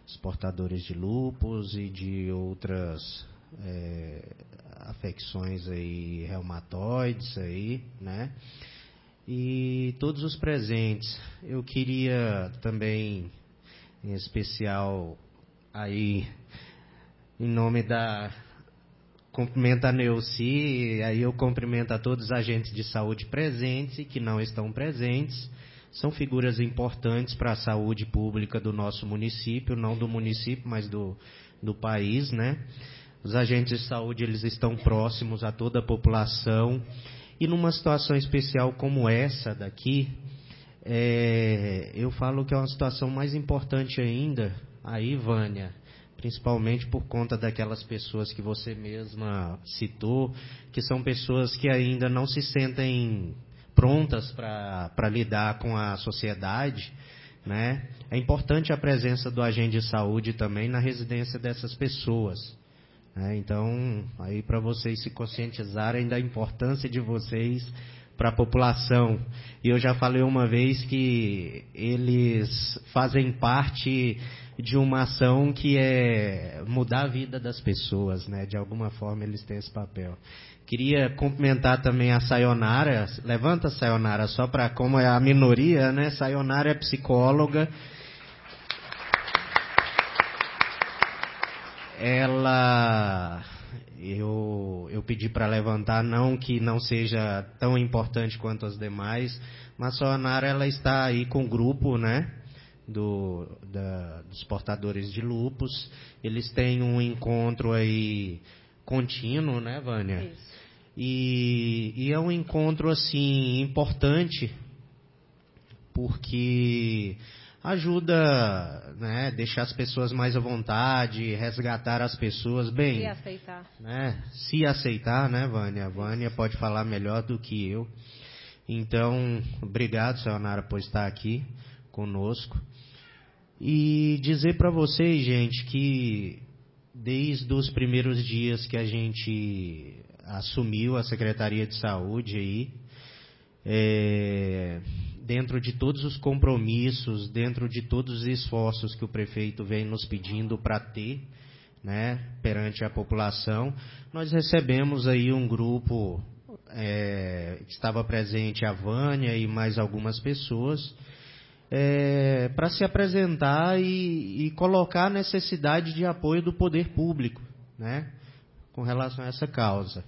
os portadores de lúpus e de outras é, afecções aí, reumatoides aí, né? E todos os presentes. Eu queria também, em especial, aí, em nome da... Cumprimento a Neuci, aí eu cumprimento a todos os agentes de saúde presentes e que não estão presentes. São figuras importantes para a saúde pública do nosso município, não do município, mas do, do país, né? Os agentes de saúde, eles estão próximos a toda a população. E numa situação especial como essa daqui, é, eu falo que é uma situação mais importante ainda, aí, Vânia, principalmente por conta daquelas pessoas que você mesma citou, que são pessoas que ainda não se sentem prontas para lidar com a sociedade, né? É importante a presença do agente de saúde também na residência dessas pessoas. É, então, aí para vocês se conscientizarem da importância de vocês para a população. E eu já falei uma vez que eles fazem parte de uma ação que é mudar a vida das pessoas, né? De alguma forma eles têm esse papel. Queria cumprimentar também a Sayonara. Levanta, Sayonara, só para, como é a minoria, né? Sayonara é psicóloga. Ela, eu, eu pedi para levantar, não que não seja tão importante quanto as demais, mas a Sayonara, ela está aí com o grupo, né, do, da, dos portadores de lúpus. Eles têm um encontro aí contínuo, né, Vânia? Isso. E, e é um encontro, assim, importante, porque ajuda, né, deixar as pessoas mais à vontade, resgatar as pessoas bem. Se aceitar. Né, se aceitar, né, Vânia? A Vânia pode falar melhor do que eu. Então, obrigado, Sayonara, por estar aqui conosco. E dizer para vocês, gente, que desde os primeiros dias que a gente assumiu a Secretaria de Saúde aí, é, dentro de todos os compromissos, dentro de todos os esforços que o prefeito vem nos pedindo para ter, né, perante a população, nós recebemos aí um grupo, é, que estava presente a Vânia e mais algumas pessoas, é, para se apresentar e, e colocar a necessidade de apoio do poder público, né, com relação a essa causa.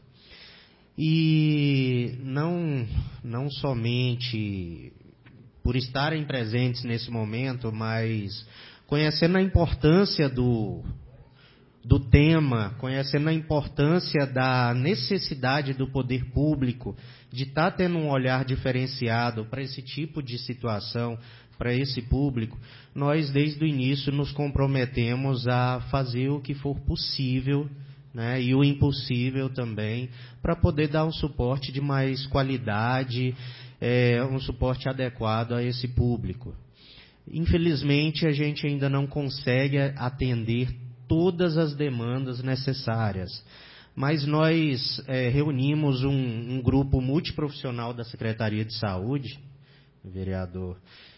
E não, não somente por estarem presentes nesse momento, mas conhecendo a importância do, do tema, conhecendo a importância da necessidade do poder público de estar tendo um olhar diferenciado para esse tipo de situação, para esse público, nós desde o início nos comprometemos a fazer o que for possível, né, e o impossível também, para poder dar um suporte de mais qualidade, é, um suporte adequado a esse público. Infelizmente, a gente ainda não consegue atender todas as demandas necessárias, mas nós é, reunimos um, um grupo multiprofissional da Secretaria de Saúde, vereador,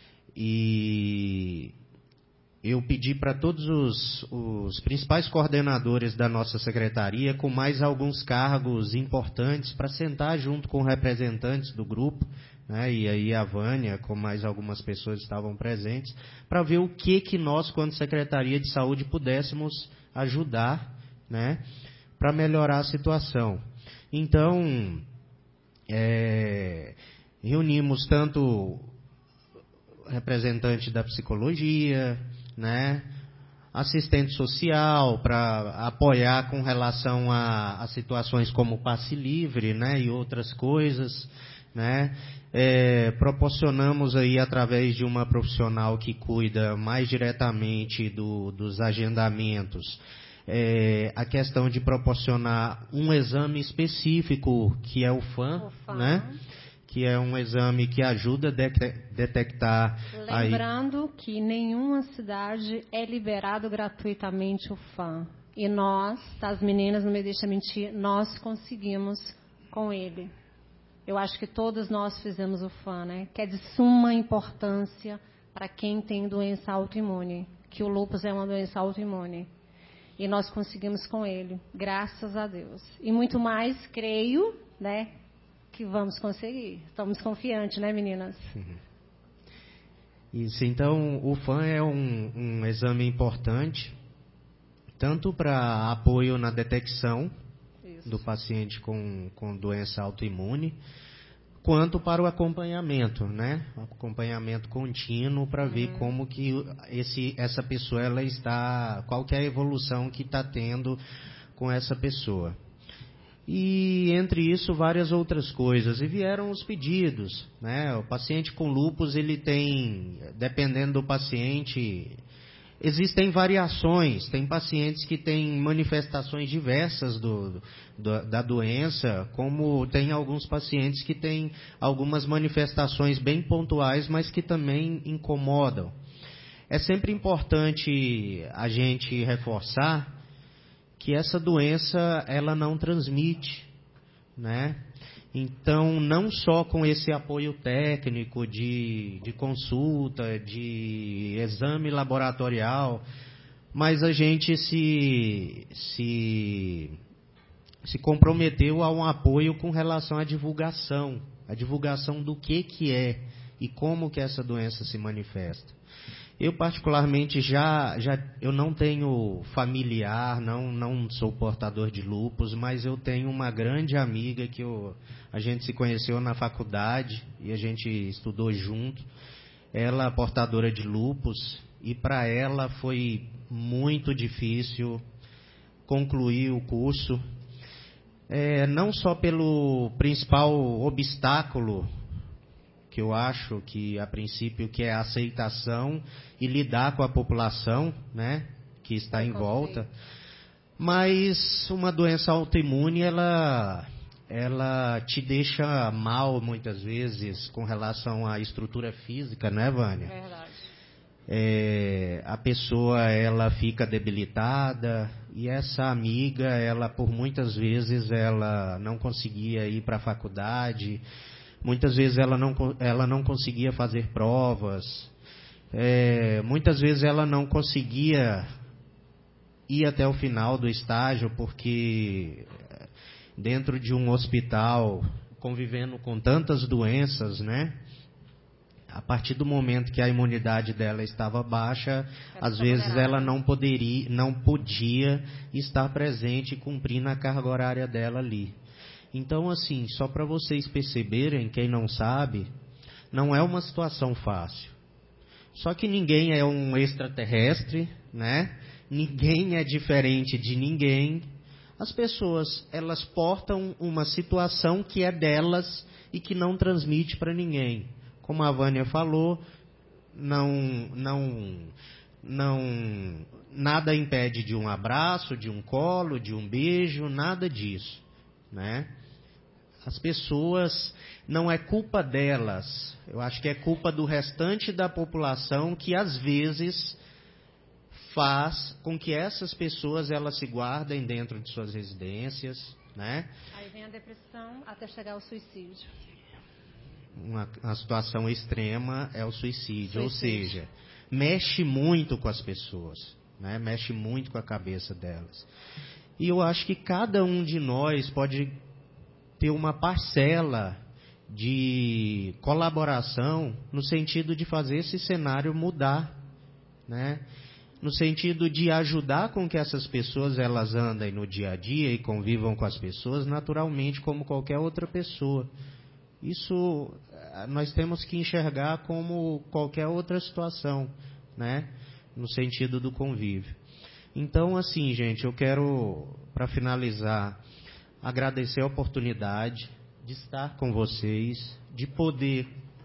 e eu pedi para todos os, os principais coordenadores da nossa secretaria, com mais alguns cargos importantes, para sentar junto com representantes do grupo, né, e aí a Vânia, com mais algumas pessoas estavam presentes, para ver o que, que nós, quanto Secretaria de Saúde, pudéssemos ajudar, né, para melhorar a situação. Então, é, reunimos tanto representante da psicologia, né, assistente social para apoiar com relação a, a situações como passe livre, né, e outras coisas, né. É, proporcionamos aí através de uma profissional que cuida mais diretamente do, dos agendamentos, é, a questão de proporcionar um exame específico que é o F A M, o F A M. Né, que é um exame que ajuda a detectar... Lembrando aí que nenhuma cidade é liberado gratuitamente o F A M. E nós, tá, as meninas não me deixam mentir, nós conseguimos com ele. Eu acho que todos nós fizemos o F A M, né? Que é de suma importância para quem tem doença autoimune. que o lúpus é uma doença autoimune. E nós conseguimos com ele, graças a Deus. E muito mais, creio, né, que vamos conseguir. Estamos confiantes, né, meninas? Uhum. Isso, então, o F A M é um, um exame importante, tanto para apoio na detecção Isso. do paciente com, com doença autoimune, quanto para o acompanhamento, né? Acompanhamento contínuo para uhum. ver como que esse, essa pessoa ela está, qual que é a evolução que está tendo com essa pessoa. E entre isso várias outras coisas. E vieram os pedidos, né? O paciente com lúpus, ele tem, dependendo do paciente, existem variações. Tem pacientes que têm manifestações diversas do, do, da doença, como tem alguns pacientes que têm algumas manifestações bem pontuais, mas que também incomodam. É sempre importante a gente reforçar que essa doença ela não transmite, né? Então, não só com esse apoio técnico de, de consulta, de exame laboratorial, mas a gente se, se, se comprometeu a um apoio com relação à divulgação, a divulgação do que, que é e como que essa doença se manifesta. Eu, particularmente, já, já eu não tenho familiar, não, não sou portador de lúpus, mas eu tenho uma grande amiga que eu, a gente se conheceu na faculdade e a gente estudou junto. Ela é portadora de lúpus e para ela foi muito difícil concluir o curso, é, não só pelo principal obstáculo, que eu acho que, a princípio, que é a aceitação e lidar com a população, né, que está em volta. Mas uma doença autoimune, ela, ela te deixa mal, muitas vezes, com relação à estrutura física, né, Vânia? Verdade. É, a pessoa, ela fica debilitada, e essa amiga, ela, por muitas vezes, ela não conseguia ir para a faculdade. Muitas vezes ela não, ela não conseguia fazer provas, é, muitas vezes ela não conseguia ir até o final do estágio, porque dentro de um hospital, convivendo com tantas doenças, né? A partir do momento que a imunidade dela estava baixa, às vezes ela não poderia, não podia estar presente e cumprir na carga horária dela ali. Então, assim, só para vocês perceberem, quem não sabe, não é uma situação fácil. Só que ninguém é um extraterrestre, né? Ninguém é diferente de ninguém. As pessoas, elas portam uma situação que é delas e que não transmite para ninguém. Como a Vânia falou, não, não, não, nada impede de um abraço, de um colo, de um beijo, nada disso, né? As pessoas, não é culpa delas, eu acho que é culpa do restante da população que às vezes faz com que essas pessoas elas se guardem dentro de suas residências, né? Aí vem a depressão até chegar ao suicídio. Uma, uma situação extrema é o suicídio, suicídio, ou seja, mexe muito com as pessoas, né? Mexe muito com a cabeça delas. E eu acho que cada um de nós pode ter uma parcela de colaboração no sentido de fazer esse cenário mudar, né? No sentido de ajudar com que essas pessoas elas andem no dia a dia e convivam com as pessoas naturalmente como qualquer outra pessoa. Isso nós temos que enxergar como qualquer outra situação, né? No sentido do convívio. Então, assim, gente, eu quero, para finalizar, agradecer a oportunidade de estar com vocês, de poder,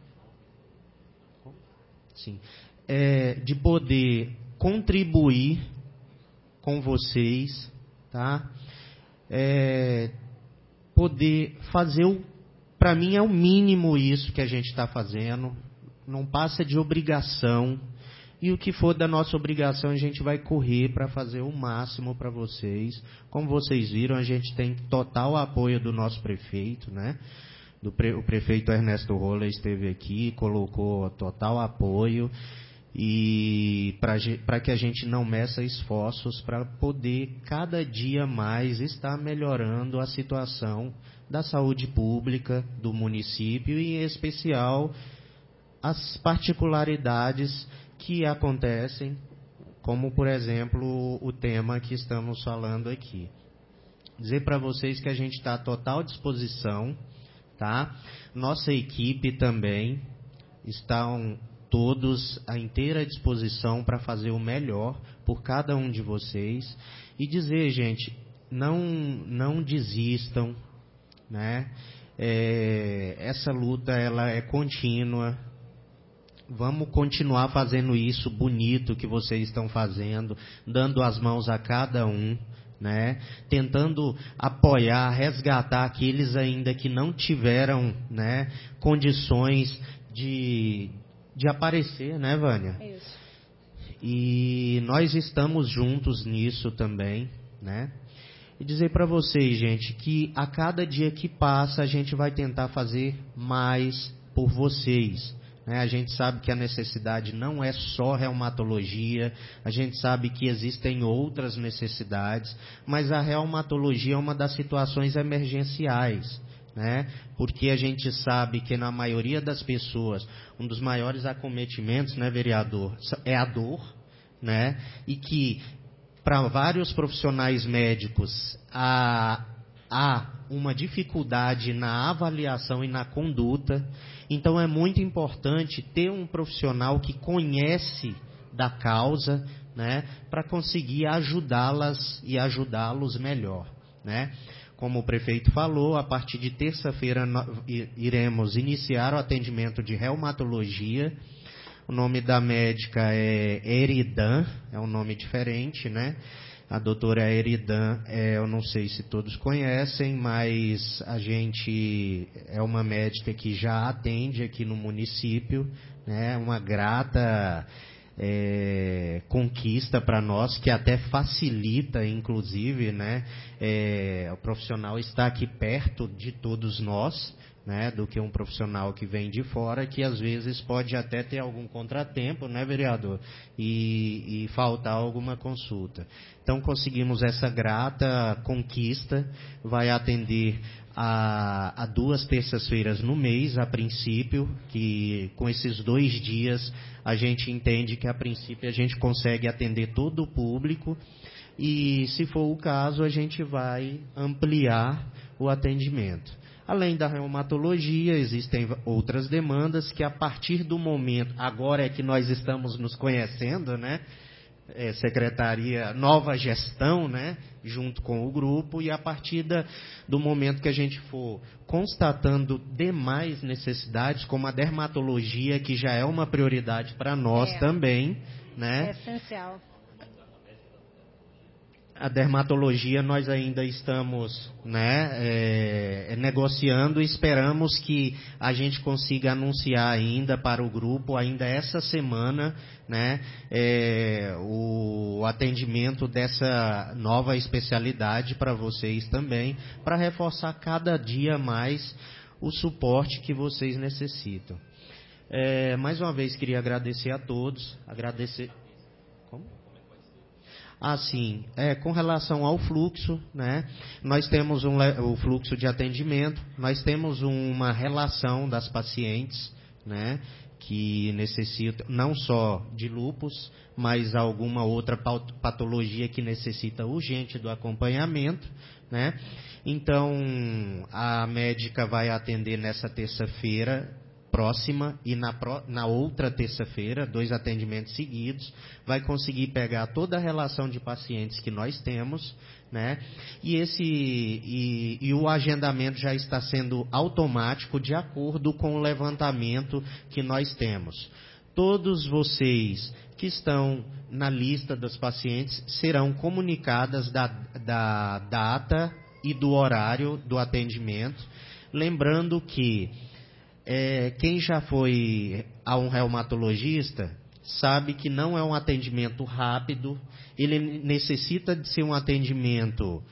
sim, é, de poder contribuir com vocês, tá? É, poder fazer o, para mim é o mínimo isso que a gente está fazendo, não passa de obrigação. E o que for da nossa obrigação, a gente vai correr para fazer o máximo para vocês. Como vocês viram, a gente tem total apoio do nosso prefeito, né? Do pre, o prefeito Ernesto Roller esteve aqui, colocou total apoio. e para que a gente não meça esforços para poder cada dia mais estar melhorando a situação da saúde pública do município e, em especial, as particularidades que acontecem, como, por exemplo, o tema que estamos falando aqui. Dizer para vocês que a gente está à total disposição, tá? Nossa equipe também estão todos à inteira disposição para fazer o melhor por cada um de vocês. E dizer, gente, não, não desistam, né? É, essa luta ela é contínua. Vamos continuar fazendo isso bonito que vocês estão fazendo, dando as mãos a cada um, né? Tentando apoiar, resgatar aqueles ainda que não tiveram, né, condições de, de aparecer, né, Vânia? Isso. E nós estamos juntos nisso também, né? E dizer para vocês, gente, que a cada dia que passa a gente vai tentar fazer mais por vocês. Né? A gente sabe que a necessidade não é só reumatologia, a gente sabe que existem outras necessidades, mas a reumatologia é uma das situações emergenciais, né? Porque a gente sabe que na maioria das pessoas, um dos maiores acometimentos, né, vereador, é a dor, né? E que para vários profissionais médicos há, há uma dificuldade na avaliação e na conduta. Então é muito importante ter um profissional que conhece da causa, né, para conseguir ajudá-las e ajudá-los melhor, né? Como o prefeito falou, a partir de terça-feira iremos iniciar o atendimento de reumatologia. O nome da médica é Eridan, é um nome diferente, né? A doutora Eridan, é, eu não sei se todos conhecem, mas a gente é uma médica que já atende aqui no município, né? Uma grata é, conquista para nós, que até facilita, inclusive, né? É, o profissional está aqui perto de todos nós, né, do que um profissional que vem de fora, que às vezes pode até ter algum contratempo, né, vereador, e, e faltar alguma consulta. Então conseguimos essa grata conquista, vai atender a, a duas terças-feiras no mês, a princípio, que com esses dois dias a gente entende que a princípio a gente consegue atender todo o público, e se for o caso a gente vai ampliar o atendimento. Além da reumatologia, existem outras demandas que a partir do momento, agora é que nós estamos nos conhecendo, né? É, secretaria, nova gestão, né? Junto com o grupo, e a partir da, do momento que a gente for constatando demais necessidades, como a dermatologia, que já é uma prioridade para nós é, também, né? É essencial. A dermatologia nós ainda estamos, né, é, negociando e esperamos que a gente consiga anunciar ainda para o grupo, ainda essa semana, né, é, o atendimento dessa nova especialidade para vocês também, para reforçar cada dia mais o suporte que vocês necessitam. É, mais uma vez queria agradecer a todos, agradecer... Assim, é, com relação ao fluxo, né, nós temos um, o fluxo de atendimento, nós temos uma relação das pacientes, né, que necessitam não só de lúpus, mas alguma outra patologia que necessita urgente do acompanhamento, né. Então, a médica vai atender nessa terça-feira próxima e na, na outra terça-feira, dois atendimentos seguidos, vai conseguir pegar toda a relação de pacientes que nós temos, né? E, esse, e, e o agendamento já está sendo automático de acordo com o levantamento que nós temos. Todos vocês que estão na lista dos pacientes serão comunicadas da, da data e do horário do atendimento, lembrando que É, quem já foi a um reumatologista sabe que não é um atendimento rápido, ele necessita de ser um atendimento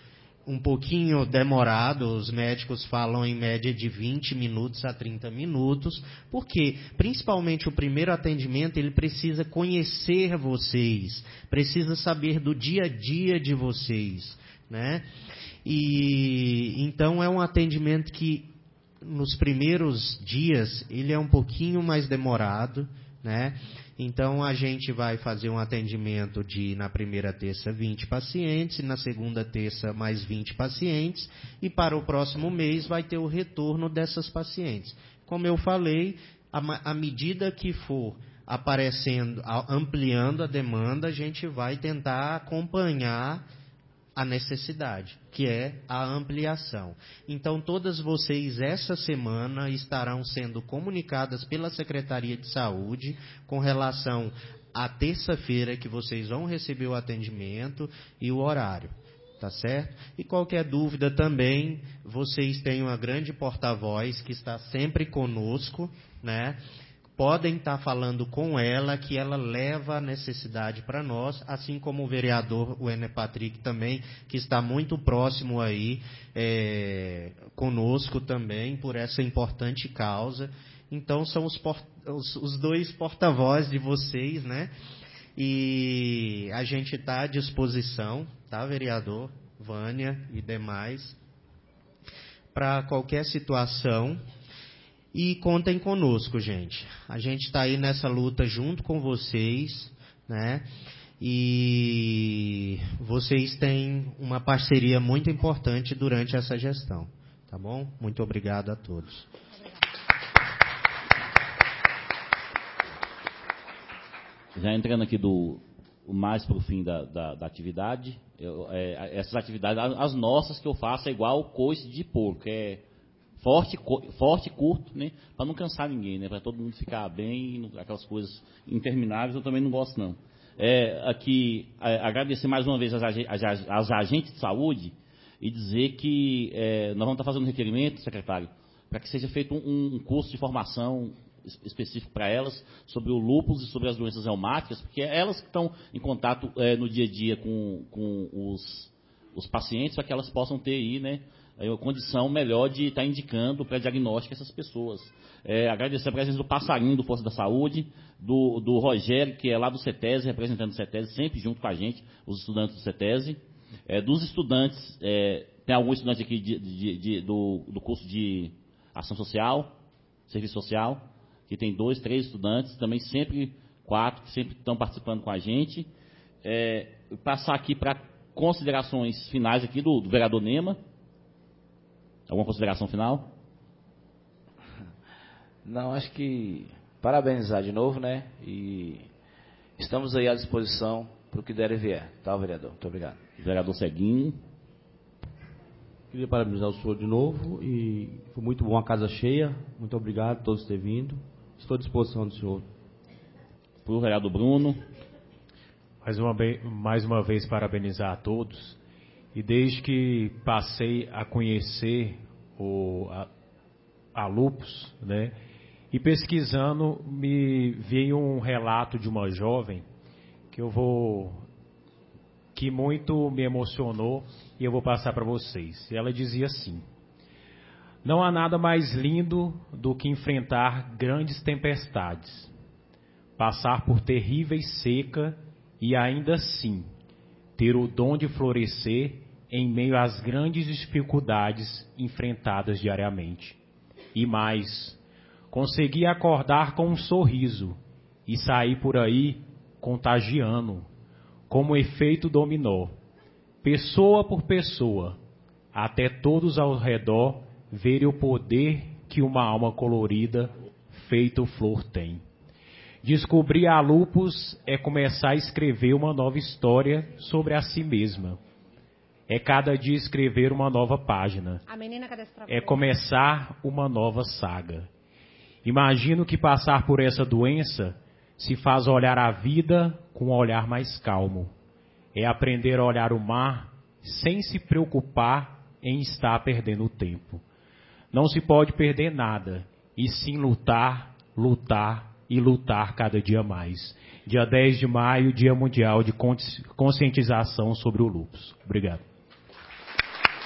um pouquinho demorado, os médicos falam em média de vinte minutos a trinta minutos, porque principalmente o primeiro atendimento ele precisa conhecer vocês, precisa saber do dia a dia de vocês, né? E então é um atendimento que nos primeiros dias ele é um pouquinho mais demorado, né? Então, a gente vai fazer um atendimento de, na primeira terça, vinte pacientes, e na segunda terça, mais vinte pacientes, e para o próximo mês vai ter o retorno dessas pacientes. Como eu falei, à medida que for aparecendo, ampliando a demanda, a gente vai tentar acompanhar a necessidade, que é a ampliação. Então, todas vocês, essa semana, estarão sendo comunicadas pela Secretaria de Saúde com relação à terça-feira que vocês vão receber o atendimento e o horário, tá certo? E qualquer dúvida também, vocês têm uma grande porta-voz que está sempre conosco, né? Podem estar falando com ela, que ela leva a necessidade para nós, assim como o vereador Wêner Patrick também, que está muito próximo aí, é, conosco também, por essa importante causa. Então, são os, os, os dois porta-vozes de vocês, né? E a gente está à disposição, tá, vereador, Vânia e demais, para qualquer situação. E contem conosco, gente. A gente está aí nessa luta junto com vocês, né? E vocês têm uma parceria muito importante durante essa gestão, tá bom? Muito obrigado a todos. Já entrando aqui do mais para o fim da, da, da atividade, eu, é, essas atividades, as nossas que eu faço é igual coice de porco, é Forte, forte, curto, né? Para não cansar ninguém, né? Para todo mundo ficar bem, aquelas coisas intermináveis, eu também não gosto, não. É, aqui, é, agradecer mais uma vez aos, aos, aos agentes de saúde e dizer que é, nós vamos estar fazendo um requerimento, secretário, para que seja feito um, um curso de formação específico para elas sobre o lúpus e sobre as doenças reumáticas, porque é elas que estão em contato é, no dia a dia com, com os, os pacientes, para que elas possam ter aí, né? A condição melhor de estar indicando para diagnóstico essas pessoas. É, agradecer a presença do Passarinho, do Força da Saúde, do, do Rogério, que é lá do CETESE, representando o CETESE, sempre junto com a gente, os estudantes do CETESE. É, dos estudantes, é, tem algum estudante aqui de, de, de, do, do curso de Ação Social, Serviço Social, que tem dois, três estudantes, também sempre quatro, que sempre estão participando com a gente. É, passar aqui para considerações finais aqui do, do vereador Nema. Alguma consideração final? Não, acho que parabenizar de novo, né? E estamos aí à disposição para o que der e vier. Tá, vereador? Muito obrigado. Vereador Ceguinho. Queria parabenizar o senhor de novo e foi muito bom a casa cheia. Muito obrigado a todos por terem vindo. Estou à disposição do senhor. Para o vereador Bruno. Mais uma, mais uma vez parabenizar a todos. E desde que passei a conhecer o, a, a lúpus, né, e pesquisando, me veio um relato de uma jovem que eu vou, que muito me emocionou e eu vou passar para vocês. Ela dizia assim: não há nada mais lindo do que enfrentar grandes tempestades, passar por terríveis seca e ainda assim ter o dom de florescer em meio às grandes dificuldades enfrentadas diariamente. E mais, conseguir acordar com um sorriso e sair por aí contagiando, como efeito dominó, pessoa por pessoa, até todos ao redor verem o poder que uma alma colorida, feito flor, tem. Descobrir a lúpus é começar a escrever uma nova história sobre a si mesma. É cada dia escrever uma nova página. A menina, cadê esse trabalho? É começar uma nova saga. Imagino que passar por essa doença se faz olhar a vida com um olhar mais calmo. É aprender a olhar o mar sem se preocupar em estar perdendo o tempo. Não se pode perder nada, e sim lutar, lutar e lutar cada dia mais. Dia dez de maio, Dia Mundial de Conscientização sobre o Lúpus. Obrigado.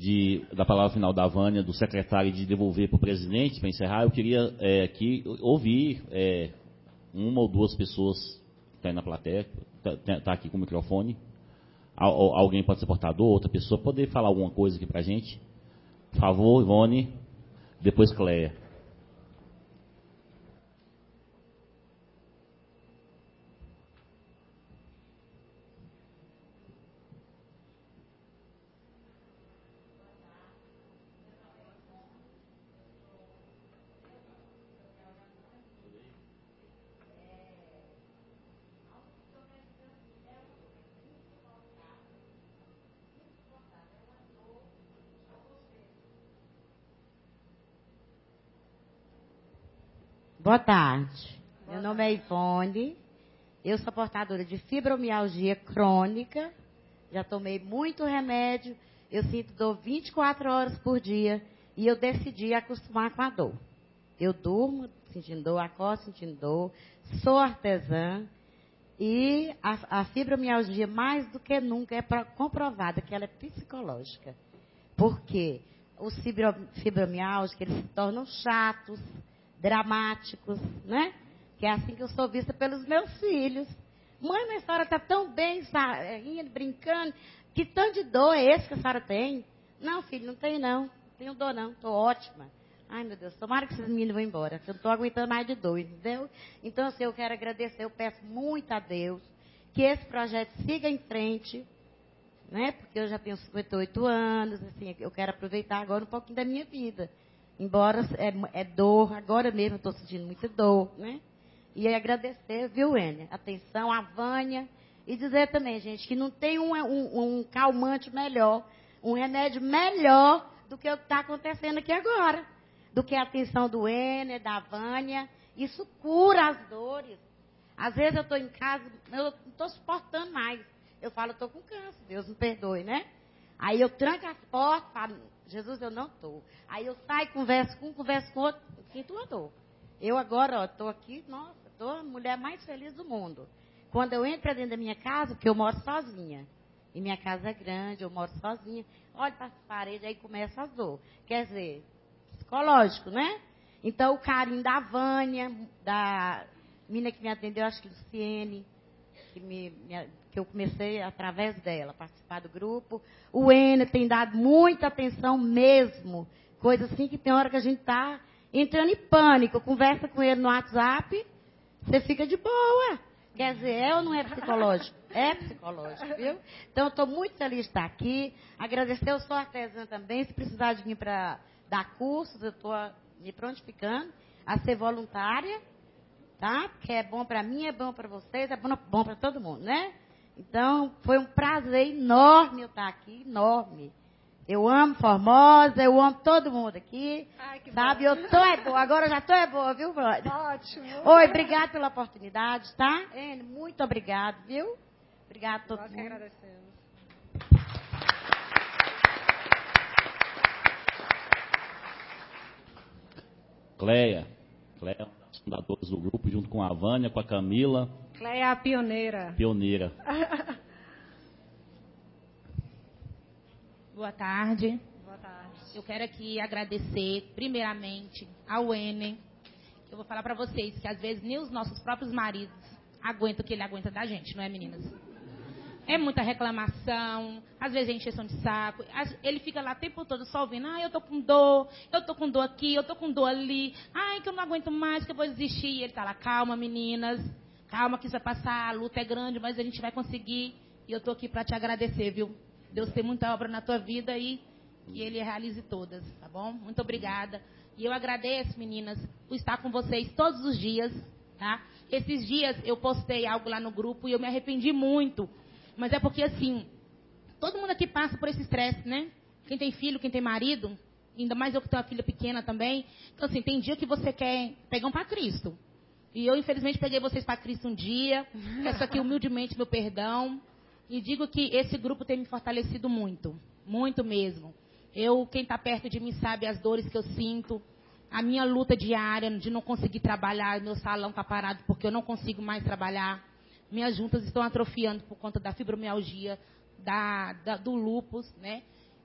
de, da palavra final da Vânia, do secretário, de devolver para o presidente, para encerrar, eu queria é, aqui ouvir é, uma ou duas pessoas que estão aí na plateia, está tá aqui com o microfone. Al, alguém pode ser portador, outra pessoa, poder falar alguma coisa aqui para a gente? Por favor, Ivone, depois Cleia. Boa tarde. Boa Meu nome tarde. é Ivone. Eu sou portadora de fibromialgia crônica. Já tomei muito remédio. Eu sinto dor vinte e quatro horas por dia. E eu decidi acostumar com a dor. Eu durmo sentindo dor, acordo sentindo dor. Sou artesã. E a, a fibromialgia, mais do que nunca, é pra, comprovada que ela é psicológica. Por quê? Os fibro, fibromialgicos, eles se tornam chatos, dramáticos, né? Que é assim que eu sou vista pelos meus filhos. Mãe, mas a senhora está tão bem, rindo, brincando. Que tanto de dor é esse que a senhora tem? Não, filho, não tenho não. Não tenho dor não, estou ótima. Ai, meu Deus, tomara que esses meninos vão embora. Eu não estou aguentando mais de dor, entendeu? Então, assim, eu quero agradecer, eu peço muito a Deus que esse projeto siga em frente, né? Porque eu já tenho cinquenta e oito anos, assim, eu quero aproveitar agora um pouquinho da minha vida. Embora é, é dor, agora mesmo eu estou sentindo muita dor, né? E aí agradecer, viu, Enia? Atenção, a Vânia. E dizer também, gente, que não tem um, um, um calmante melhor, um remédio melhor do que o que está acontecendo aqui agora. Do que a atenção do Enia, da Vânia. Isso cura as dores. Às vezes eu estou em casa, eu não estou suportando mais. Eu falo, eu estou com câncer, Deus me perdoe, né? Aí eu tranco as portas, falo, Jesus, eu não estou. Aí eu saio, converso com um, converso com outro, sinto uma dor. Eu agora, ó, estou aqui, nossa, estou a mulher mais feliz do mundo. Quando eu entro dentro da minha casa, porque eu moro sozinha. E minha casa é grande, eu moro sozinha. Olho para as paredes, aí começa a dor. Quer dizer, psicológico, né? Então, o carinho da Vânia, da menina que me atendeu, acho que Luciene, que, me, me, que eu comecei através dela, participar do grupo. O Ena tem dado muita atenção mesmo. Coisa assim que tem hora que a gente está entrando em pânico. Conversa com ele no WhatsApp, você fica de boa. Quer dizer, é ou não é psicológico? É psicológico, viu? Então, eu estou muito feliz de estar aqui. Agradecer, eu sou artesã também. Se precisar de mim para dar cursos, eu estou me prontificando a ser voluntária, tá? Porque é bom para mim, é bom para vocês, é bom, bom para todo mundo, né? Então, foi um prazer enorme eu estar aqui, enorme. Eu amo Formosa, eu amo todo mundo aqui. Ai, que sabe, bom. Eu tô é boa, agora eu já tô é boa, viu, brother? Ótimo. Oi, obrigado pela oportunidade, tá? Ene, muito obrigado, viu? Obrigado a todo Nós mundo. que agradecemos. Cleia, Cleia, as fundadoras do grupo, junto com a Vânia, com a Camila. Cleia é a pioneira. Pioneira. Boa tarde. Boa tarde. Eu quero aqui agradecer, primeiramente, ao Enem. Eu vou falar para vocês que, às vezes, nem os nossos próprios maridos aguentam o que ele aguenta da gente, não é, meninas? É muita reclamação, às vezes é encheção de saco. Ele fica lá o tempo todo só ouvindo, ah, eu tô com dor, eu tô com dor aqui, eu tô com dor ali. Ai, que eu não aguento mais, que eu vou desistir. E ele tá lá, calma, meninas, calma que isso vai passar, a luta é grande, mas a gente vai conseguir. E eu tô aqui para te agradecer, viu? Deus tem muita obra na tua vida e que Ele realize todas, tá bom? Muito obrigada. E eu agradeço, meninas, por estar com vocês todos os dias, tá? Esses dias eu postei algo lá no grupo e eu me arrependi muito. Mas é porque, assim, todo mundo aqui passa por esse estresse, né? Quem tem filho, quem tem marido, ainda mais eu que tenho uma filha pequena também. Então, assim, tem dia que você quer pegar um para Cristo. E eu, infelizmente, peguei vocês para Cristo um dia. Peço aqui humildemente meu perdão. E digo que esse grupo tem me fortalecido muito. Muito mesmo. Eu, quem está perto de mim sabe as dores que eu sinto. A minha luta diária de não conseguir trabalhar. Meu salão está parado porque eu não consigo mais trabalhar. Minhas juntas estão atrofiando por conta da fibromialgia, da, da, do lúpus, né?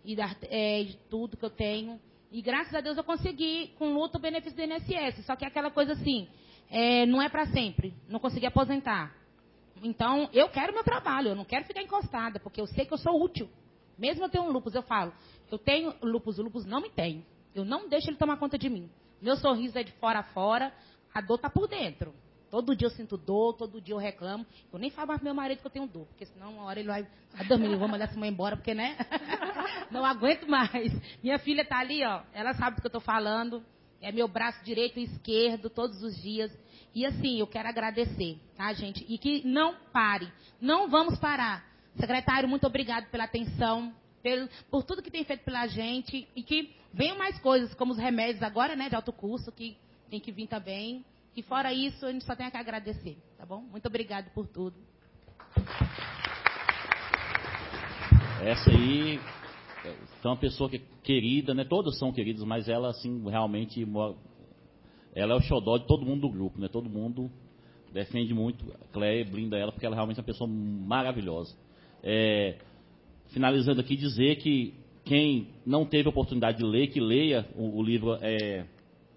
e da, é, de tudo que eu tenho. E graças a Deus eu consegui, com luta, o benefício do I N S S. Só que é aquela coisa assim, é, não é para sempre. Não consegui aposentar. Então, eu quero meu trabalho, eu não quero ficar encostada, porque eu sei que eu sou útil. Mesmo eu tenho um lúpus, eu falo, eu tenho lúpus, o lúpus não me tem. Eu não deixo ele tomar conta de mim. Meu sorriso é de fora a fora, a dor está por dentro. Todo dia eu sinto dor, todo dia eu reclamo. Eu nem falo mais pro meu marido que eu tenho dor, porque senão uma hora ele vai, vai dormir, eu vou mandar essa mãe embora, porque, né? Não aguento mais. Minha filha está ali, ó, ela sabe do que eu estou falando. É meu braço direito e esquerdo todos os dias. E assim, eu quero agradecer, tá, gente? E que não pare, não vamos parar. Secretário, muito obrigado pela atenção, pelo, por tudo que tem feito pela gente. E que venham mais coisas, como os remédios agora, né, de alto custo, que tem que vir também. E fora isso, a gente só tem que agradecer, tá bom? Muito obrigado por tudo. Essa aí é uma pessoa que é querida, né? Todas são queridas, mas ela, assim, realmente... Ela é o xodó de todo mundo do grupo, né? Todo mundo defende muito a Cleia, blinda ela, porque ela realmente é uma pessoa maravilhosa. É, finalizando aqui, dizer que quem não teve a oportunidade de ler, que leia o, o livro é,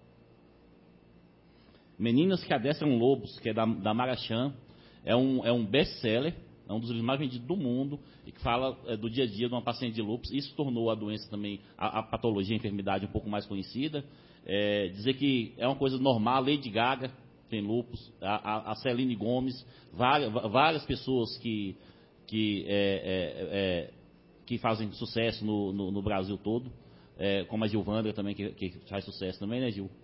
Meninas que Adestram Lobos, que é da, da Marachã. É um, é um best-seller, é um dos livros mais vendidos do mundo, e que fala é, do dia a dia de uma paciente de lúpus. Isso tornou a doença também, a, a patologia, a enfermidade um pouco mais conhecida. É, dizer que é uma coisa normal, Lady Gaga tem lúpus, a, a, a Celine Gomes, várias, várias pessoas que, que, é, é, é, que fazem sucesso no, no, no Brasil todo, é, como a Gilvandra também, que, que faz sucesso também, né, Gil?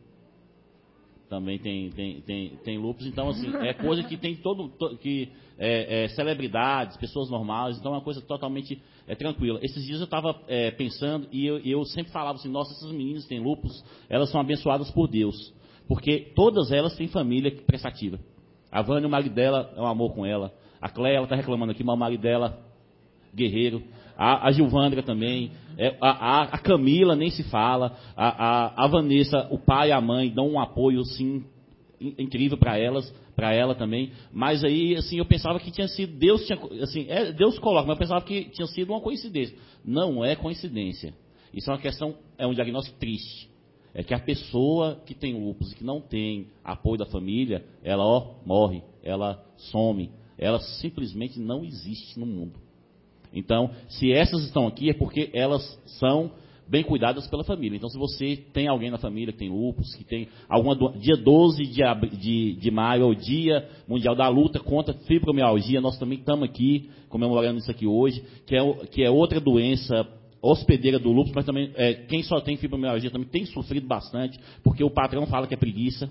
Também tem, tem, tem, tem lúpus. Então, assim, é coisa que tem todo... To, que é, é, celebridades, pessoas normais, então é uma coisa totalmente é, tranquila. Esses dias eu estava é, pensando e eu, eu sempre falava assim, nossa, essas meninas que têm lúpus, elas são abençoadas por Deus. Porque todas elas têm família prestativa. A Vânia, o marido dela, é um amor com ela. A Cléia, ela está reclamando aqui, mas o marido dela, guerreiro. A, a Gilvandra também. É, a, a, a Camila, nem se fala. A, a, a Vanessa, o pai e a mãe dão um apoio, sim, incrível para elas, para ela também. Mas aí, assim, eu pensava que tinha sido, Deus tinha, assim, é, Deus coloca, mas eu pensava que tinha sido uma coincidência. Não é coincidência. Isso é uma questão, é um diagnóstico triste. É que a pessoa que tem lúpus e que não tem apoio da família, ela, ó, morre, ela some, ela simplesmente não existe no mundo. Então, se essas estão aqui, é porque elas são bem cuidadas pela família. Então, se você tem alguém na família que tem lúpus, que tem alguma do... dia doze de, de, de maio, é o Dia Mundial da Luta contra a Fibromialgia, nós também estamos aqui comemorando isso aqui hoje, que é, que é outra doença hospedeira do lúpus, mas também é, quem só tem fibromialgia também tem sofrido bastante, porque o patrão fala que é preguiça,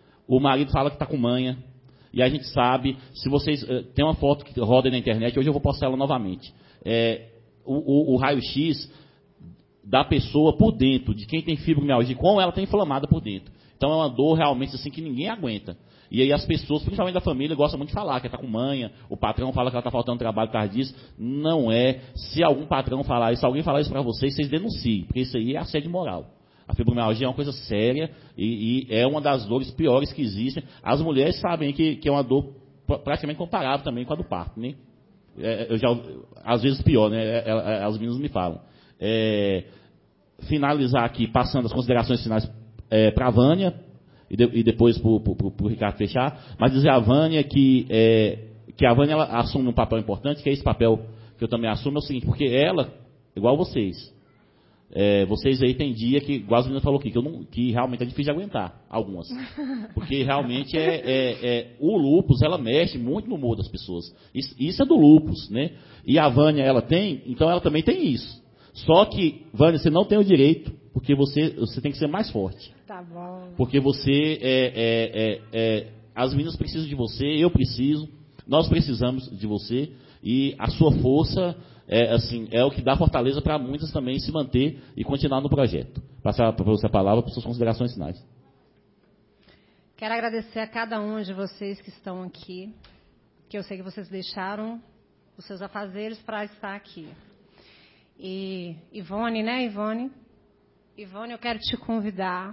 o marido fala que está com manha, e a gente sabe, se vocês... Tem uma foto que roda na internet, hoje eu vou postar ela novamente. É, o, o, o raio-x da pessoa por dentro, de quem tem fibromialgia, como ela está inflamada por dentro. Então é uma dor realmente assim que ninguém aguenta. E aí as pessoas, principalmente da família, gostam muito de falar que ela está com manha, o patrão fala que ela está faltando trabalho por causa disso. Não é. Se algum patrão falar isso, se alguém falar isso para vocês, vocês denunciem, porque isso aí é assédio moral. A fibromialgia é uma coisa séria e, e é uma das dores piores que existem. As mulheres sabem que, que é uma dor praticamente comparável também com a do parto, né? É, eu já, às vezes pior, né? É, é, as meninas me falam. É, finalizar aqui, passando as considerações finais é, para a Vânia, e, de, e depois para o Ricardo fechar, mas dizer a Vânia que, é, que a Vânia ela assume um papel importante, que é esse papel que eu também assumo, é o seguinte, porque ela, igual vocês, é, vocês aí tem dia que, igual a menina falou aqui, que, eu não, que realmente é difícil de aguentar, algumas. Porque realmente é, é, é, o lúpus, ela mexe muito no humor das pessoas. Isso, isso é do lúpus, né? E a Vânia, ela tem, então ela também tem isso. Só que, Vânia, você não tem o direito, porque você, você tem que ser mais forte. Tá bom. Porque você, é, é, é, é, as meninas precisam de você, eu preciso, nós precisamos de você, e a sua força é, assim, é o que dá fortaleza para muitas também se manter e continuar no projeto. Passar para você a palavra para suas considerações finais. Quero agradecer a cada um de vocês que estão aqui, que eu sei que vocês deixaram os seus afazeres para estar aqui. E Ivone, né, Ivone? Ivone, eu quero te convidar,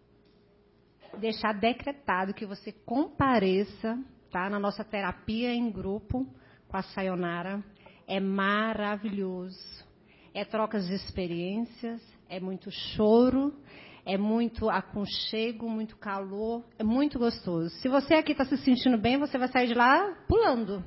deixar decretado que você compareça, tá, na nossa terapia em grupo com a Sayonara. É maravilhoso. é trocas de experiências, é muito choro, é muito aconchego, muito calor, é muito gostoso. Se você aqui está se sentindo bem, você vai sair de lá pulando.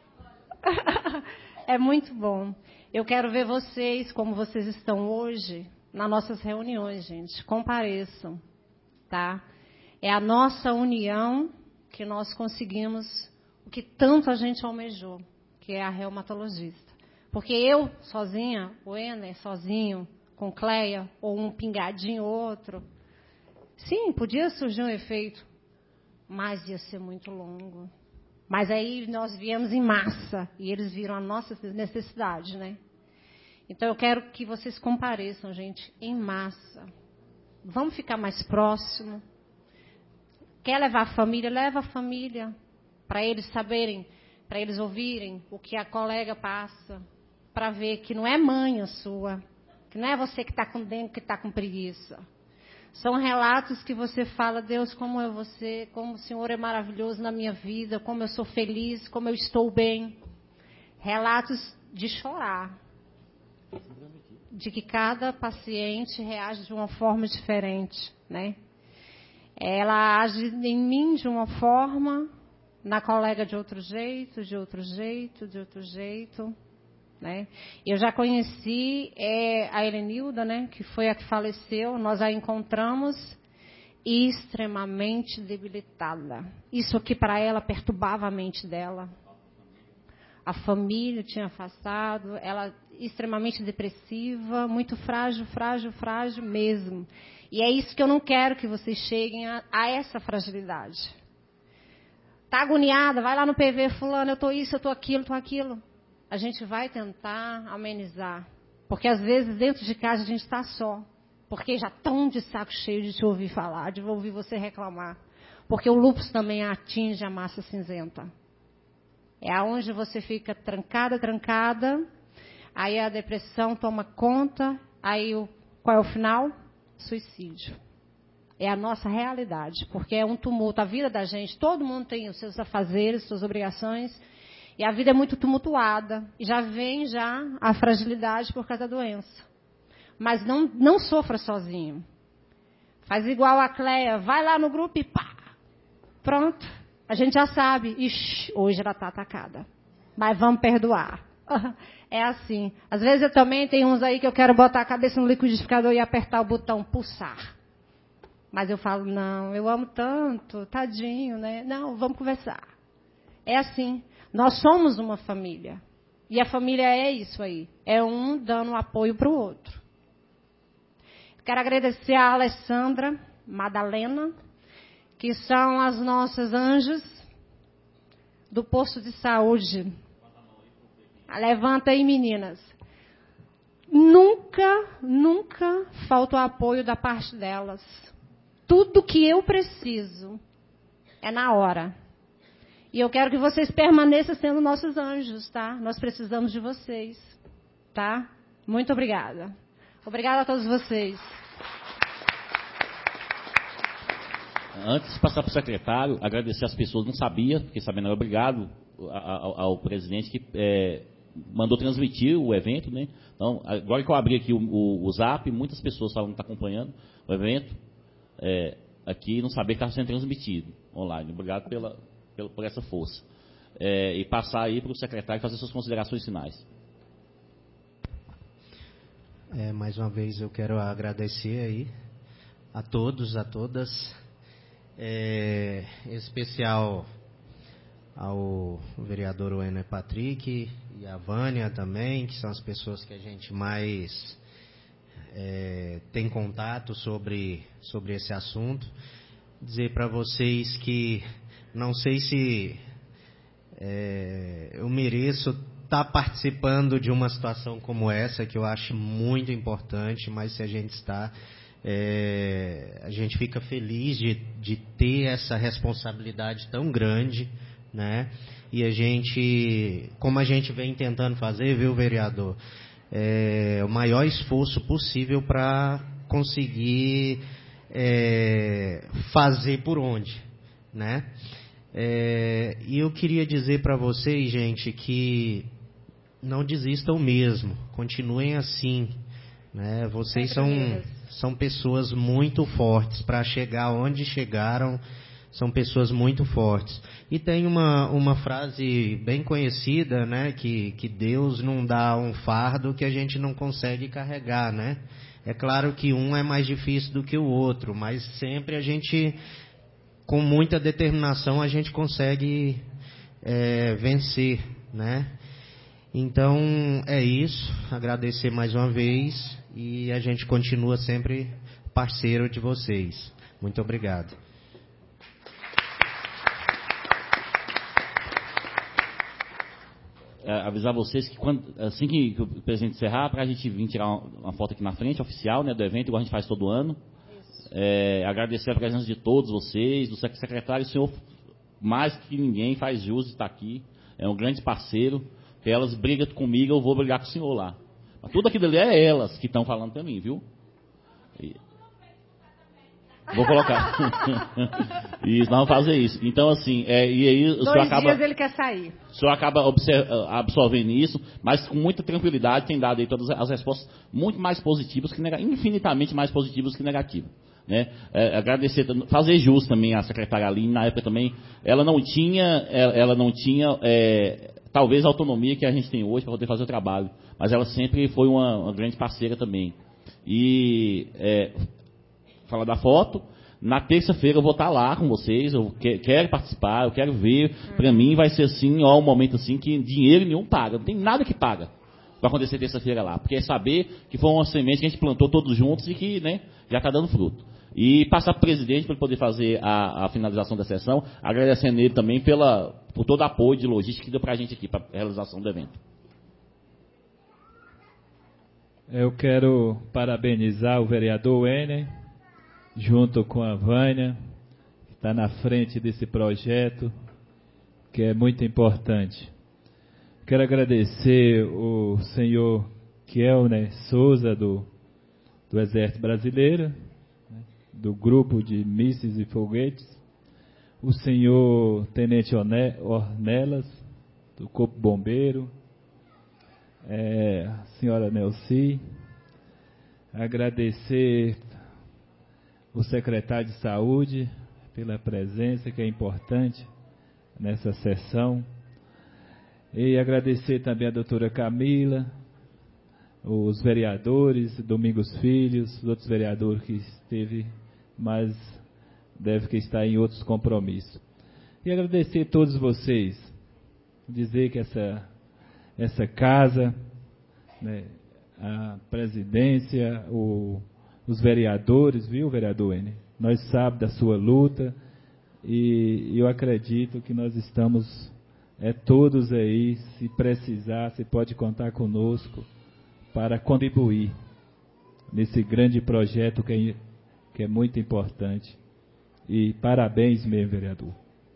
É muito bom. Eu quero ver vocês, como vocês estão hoje, nas nossas reuniões, gente. Compareçam, tá? É a nossa união que nós conseguimos o que tanto a gente almejou, que é a reumatologista. Porque eu, sozinha, o Ener, sozinho, com Cleia, ou um pingadinho ou outro, sim, podia surgir um efeito, mas ia ser muito longo. Mas aí nós viemos em massa, e eles viram a nossa necessidade, né? Então eu quero que vocês compareçam, gente, em massa. Vamos ficar mais próximo. Quer levar a família? Leva a família, para eles saberem, para eles ouvirem o que a colega passa, para ver que não é mãe a sua, que não é você que está com dentro, que está com preguiça. São relatos que você fala, Deus, como é você, como o Senhor é maravilhoso na minha vida, como eu sou feliz, como eu estou bem. Relatos de chorar. De que cada paciente reage de uma forma diferente, né? Ela age em mim de uma forma, na colega de outro jeito, de outro jeito, de outro jeito. Né? Eu já conheci é, a Helenilda, né, que foi a que faleceu, nós a encontramos extremamente debilitada. Isso aqui para ela perturbava a mente dela. A família tinha afastado, ela extremamente depressiva, muito frágil, frágil, frágil mesmo. E é isso que eu não quero que vocês cheguem a, a essa fragilidade. Tá agoniada, vai lá no P V, fulano, eu tô isso, eu tô aquilo, eu tô aquilo. A gente vai tentar amenizar. Porque às vezes dentro de casa a gente está só. Porque já estão de saco cheio de te ouvir falar, de ouvir você reclamar. Porque o lúpus também atinge a massa cinzenta. É aonde você fica trancada, trancada. Aí a depressão toma conta. Aí o, qual é o final? Suicídio. É a nossa realidade. Porque é um tumulto. A vida da gente, todo mundo tem os seus afazeres, suas obrigações. E a vida é muito tumultuada. E já vem já a fragilidade por causa da doença. Mas não, não sofra sozinho. Faz igual a Cleia. Vai lá no grupo e pá. Pronto. A gente já sabe. Ixi, hoje ela está atacada. Mas vamos perdoar. É assim. Às vezes eu também tenho uns aí que eu quero botar a cabeça no liquidificador e apertar o botão pulsar. Mas eu falo, não, eu amo tanto. Tadinho, né? Não, vamos conversar. É assim. Nós somos uma família. E a família é isso aí. É um dando apoio para o outro. Quero agradecer a Alessandra, Madalena, que são as nossas anjos do posto de saúde. Levanta aí, meninas. Nunca, nunca falta o apoio da parte delas. Tudo que eu preciso é na hora. E eu quero que vocês permaneçam sendo nossos anjos, tá? Nós precisamos de vocês, tá? Muito obrigada. Obrigada a todos vocês. Antes de passar para o secretário, agradecer as pessoas, não sabia, porque sabendo, obrigado ao, ao presidente que é, mandou transmitir o evento, né? Então, agora que eu abri aqui o, o, o Zap, muitas pessoas estavam tá acompanhando o evento, é, aqui não sabia que estava sendo transmitido online. Obrigado pela... por essa força. É, e passar aí para o secretário fazer suas considerações finais. É, mais uma vez eu quero agradecer aí a todos, a todas, é, em especial ao vereador Wêner Patrick e a Vânia também, que são as pessoas que a gente mais é, tem contato sobre, sobre esse assunto. Dizer para vocês que não sei se é, eu mereço estar participando de uma situação como essa, que eu acho muito importante, mas se a gente está, é, a gente fica feliz de, de ter essa responsabilidade tão grande, né? E a gente, como a gente vem tentando fazer, viu, vereador, é, o maior esforço possível para conseguir é, fazer por onde, né? É, e eu queria dizer para vocês, gente, que não desistam mesmo, continuem assim, né? Vocês são, são pessoas muito fortes para chegar onde chegaram, são pessoas muito fortes. E tem uma, uma frase bem conhecida, né? Que, que Deus não dá um fardo que a gente não consegue carregar, né? É claro que um é mais difícil do que o outro, mas sempre a gente, com muita determinação, a gente consegue é, vencer, né? Então, é isso. Agradecer mais uma vez e a gente continua sempre parceiro de vocês. Muito obrigado. É, avisar vocês que quando, assim que, que o presidente encerrar, para a gente vir tirar uma, uma foto aqui na frente, oficial, né, do evento, igual a gente faz todo ano. É, agradecer a presença de todos vocês, do secretário. O senhor, mais que ninguém, faz jus de estar aqui. É um grande parceiro. Elas brigam comigo, eu vou brigar com o senhor lá. Mas tudo aquilo ali é elas que estão falando para mim, viu? E... Vou colocar. Isso, nós vamos fazer isso. Então, assim, é, e aí o Dois senhor acaba... dias ele quer sair. O senhor acaba absorvendo isso, mas com muita tranquilidade tem dado aí todas as respostas muito mais positivas que negativas, infinitamente mais positivas que negativas. Né? É, agradecer, fazer jus também à secretária Aline, na época também, ela não tinha, ela, ela não tinha é, talvez a autonomia que a gente tem hoje para poder fazer o trabalho, mas ela sempre foi uma, uma grande parceira também. E é, falar da foto, na terça-feira eu vou estar lá com vocês, eu que, quero participar, eu quero ver, para mim vai ser assim, ó, um momento assim que dinheiro nenhum paga, não tem nada que paga para acontecer terça-feira lá, porque é saber que foi uma semente que a gente plantou todos juntos e que, né, já está dando fruto. E passar para o presidente para ele poder fazer a, a finalização da sessão, agradecendo ele também pela, por todo o apoio de logística que deu para a gente aqui, para a realização do evento. Eu quero parabenizar o vereador Wêner, junto com a Vânia, que está na frente desse projeto, que é muito importante. Quero agradecer o senhor Kielner Souza, do, do Exército Brasileiro, né, do grupo de mísseis e foguetes, o senhor Tenente Ornelas, do Corpo Bombeiro, é, a senhora Nelci, agradecer o secretário de Saúde pela presença, que é importante nessa sessão, e agradecer também a doutora Camila, os vereadores, Domingos Filhos, os outros vereadores que esteve, mas deve que estar em outros compromissos. E agradecer a todos vocês, dizer que essa, essa casa, né, a presidência, o, os vereadores, viu, vereador N? Nós sabemos da sua luta e eu acredito que nós estamos é, todos aí, se precisar, você pode contar conosco para contribuir nesse grande projeto que é, que é muito importante. E parabéns mesmo, vereador.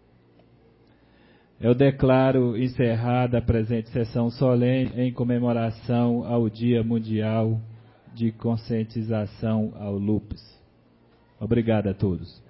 Eu declaro encerrada a presente sessão solene em comemoração ao Dia Mundial de Conscientização ao Lúpus. Obrigado a todos.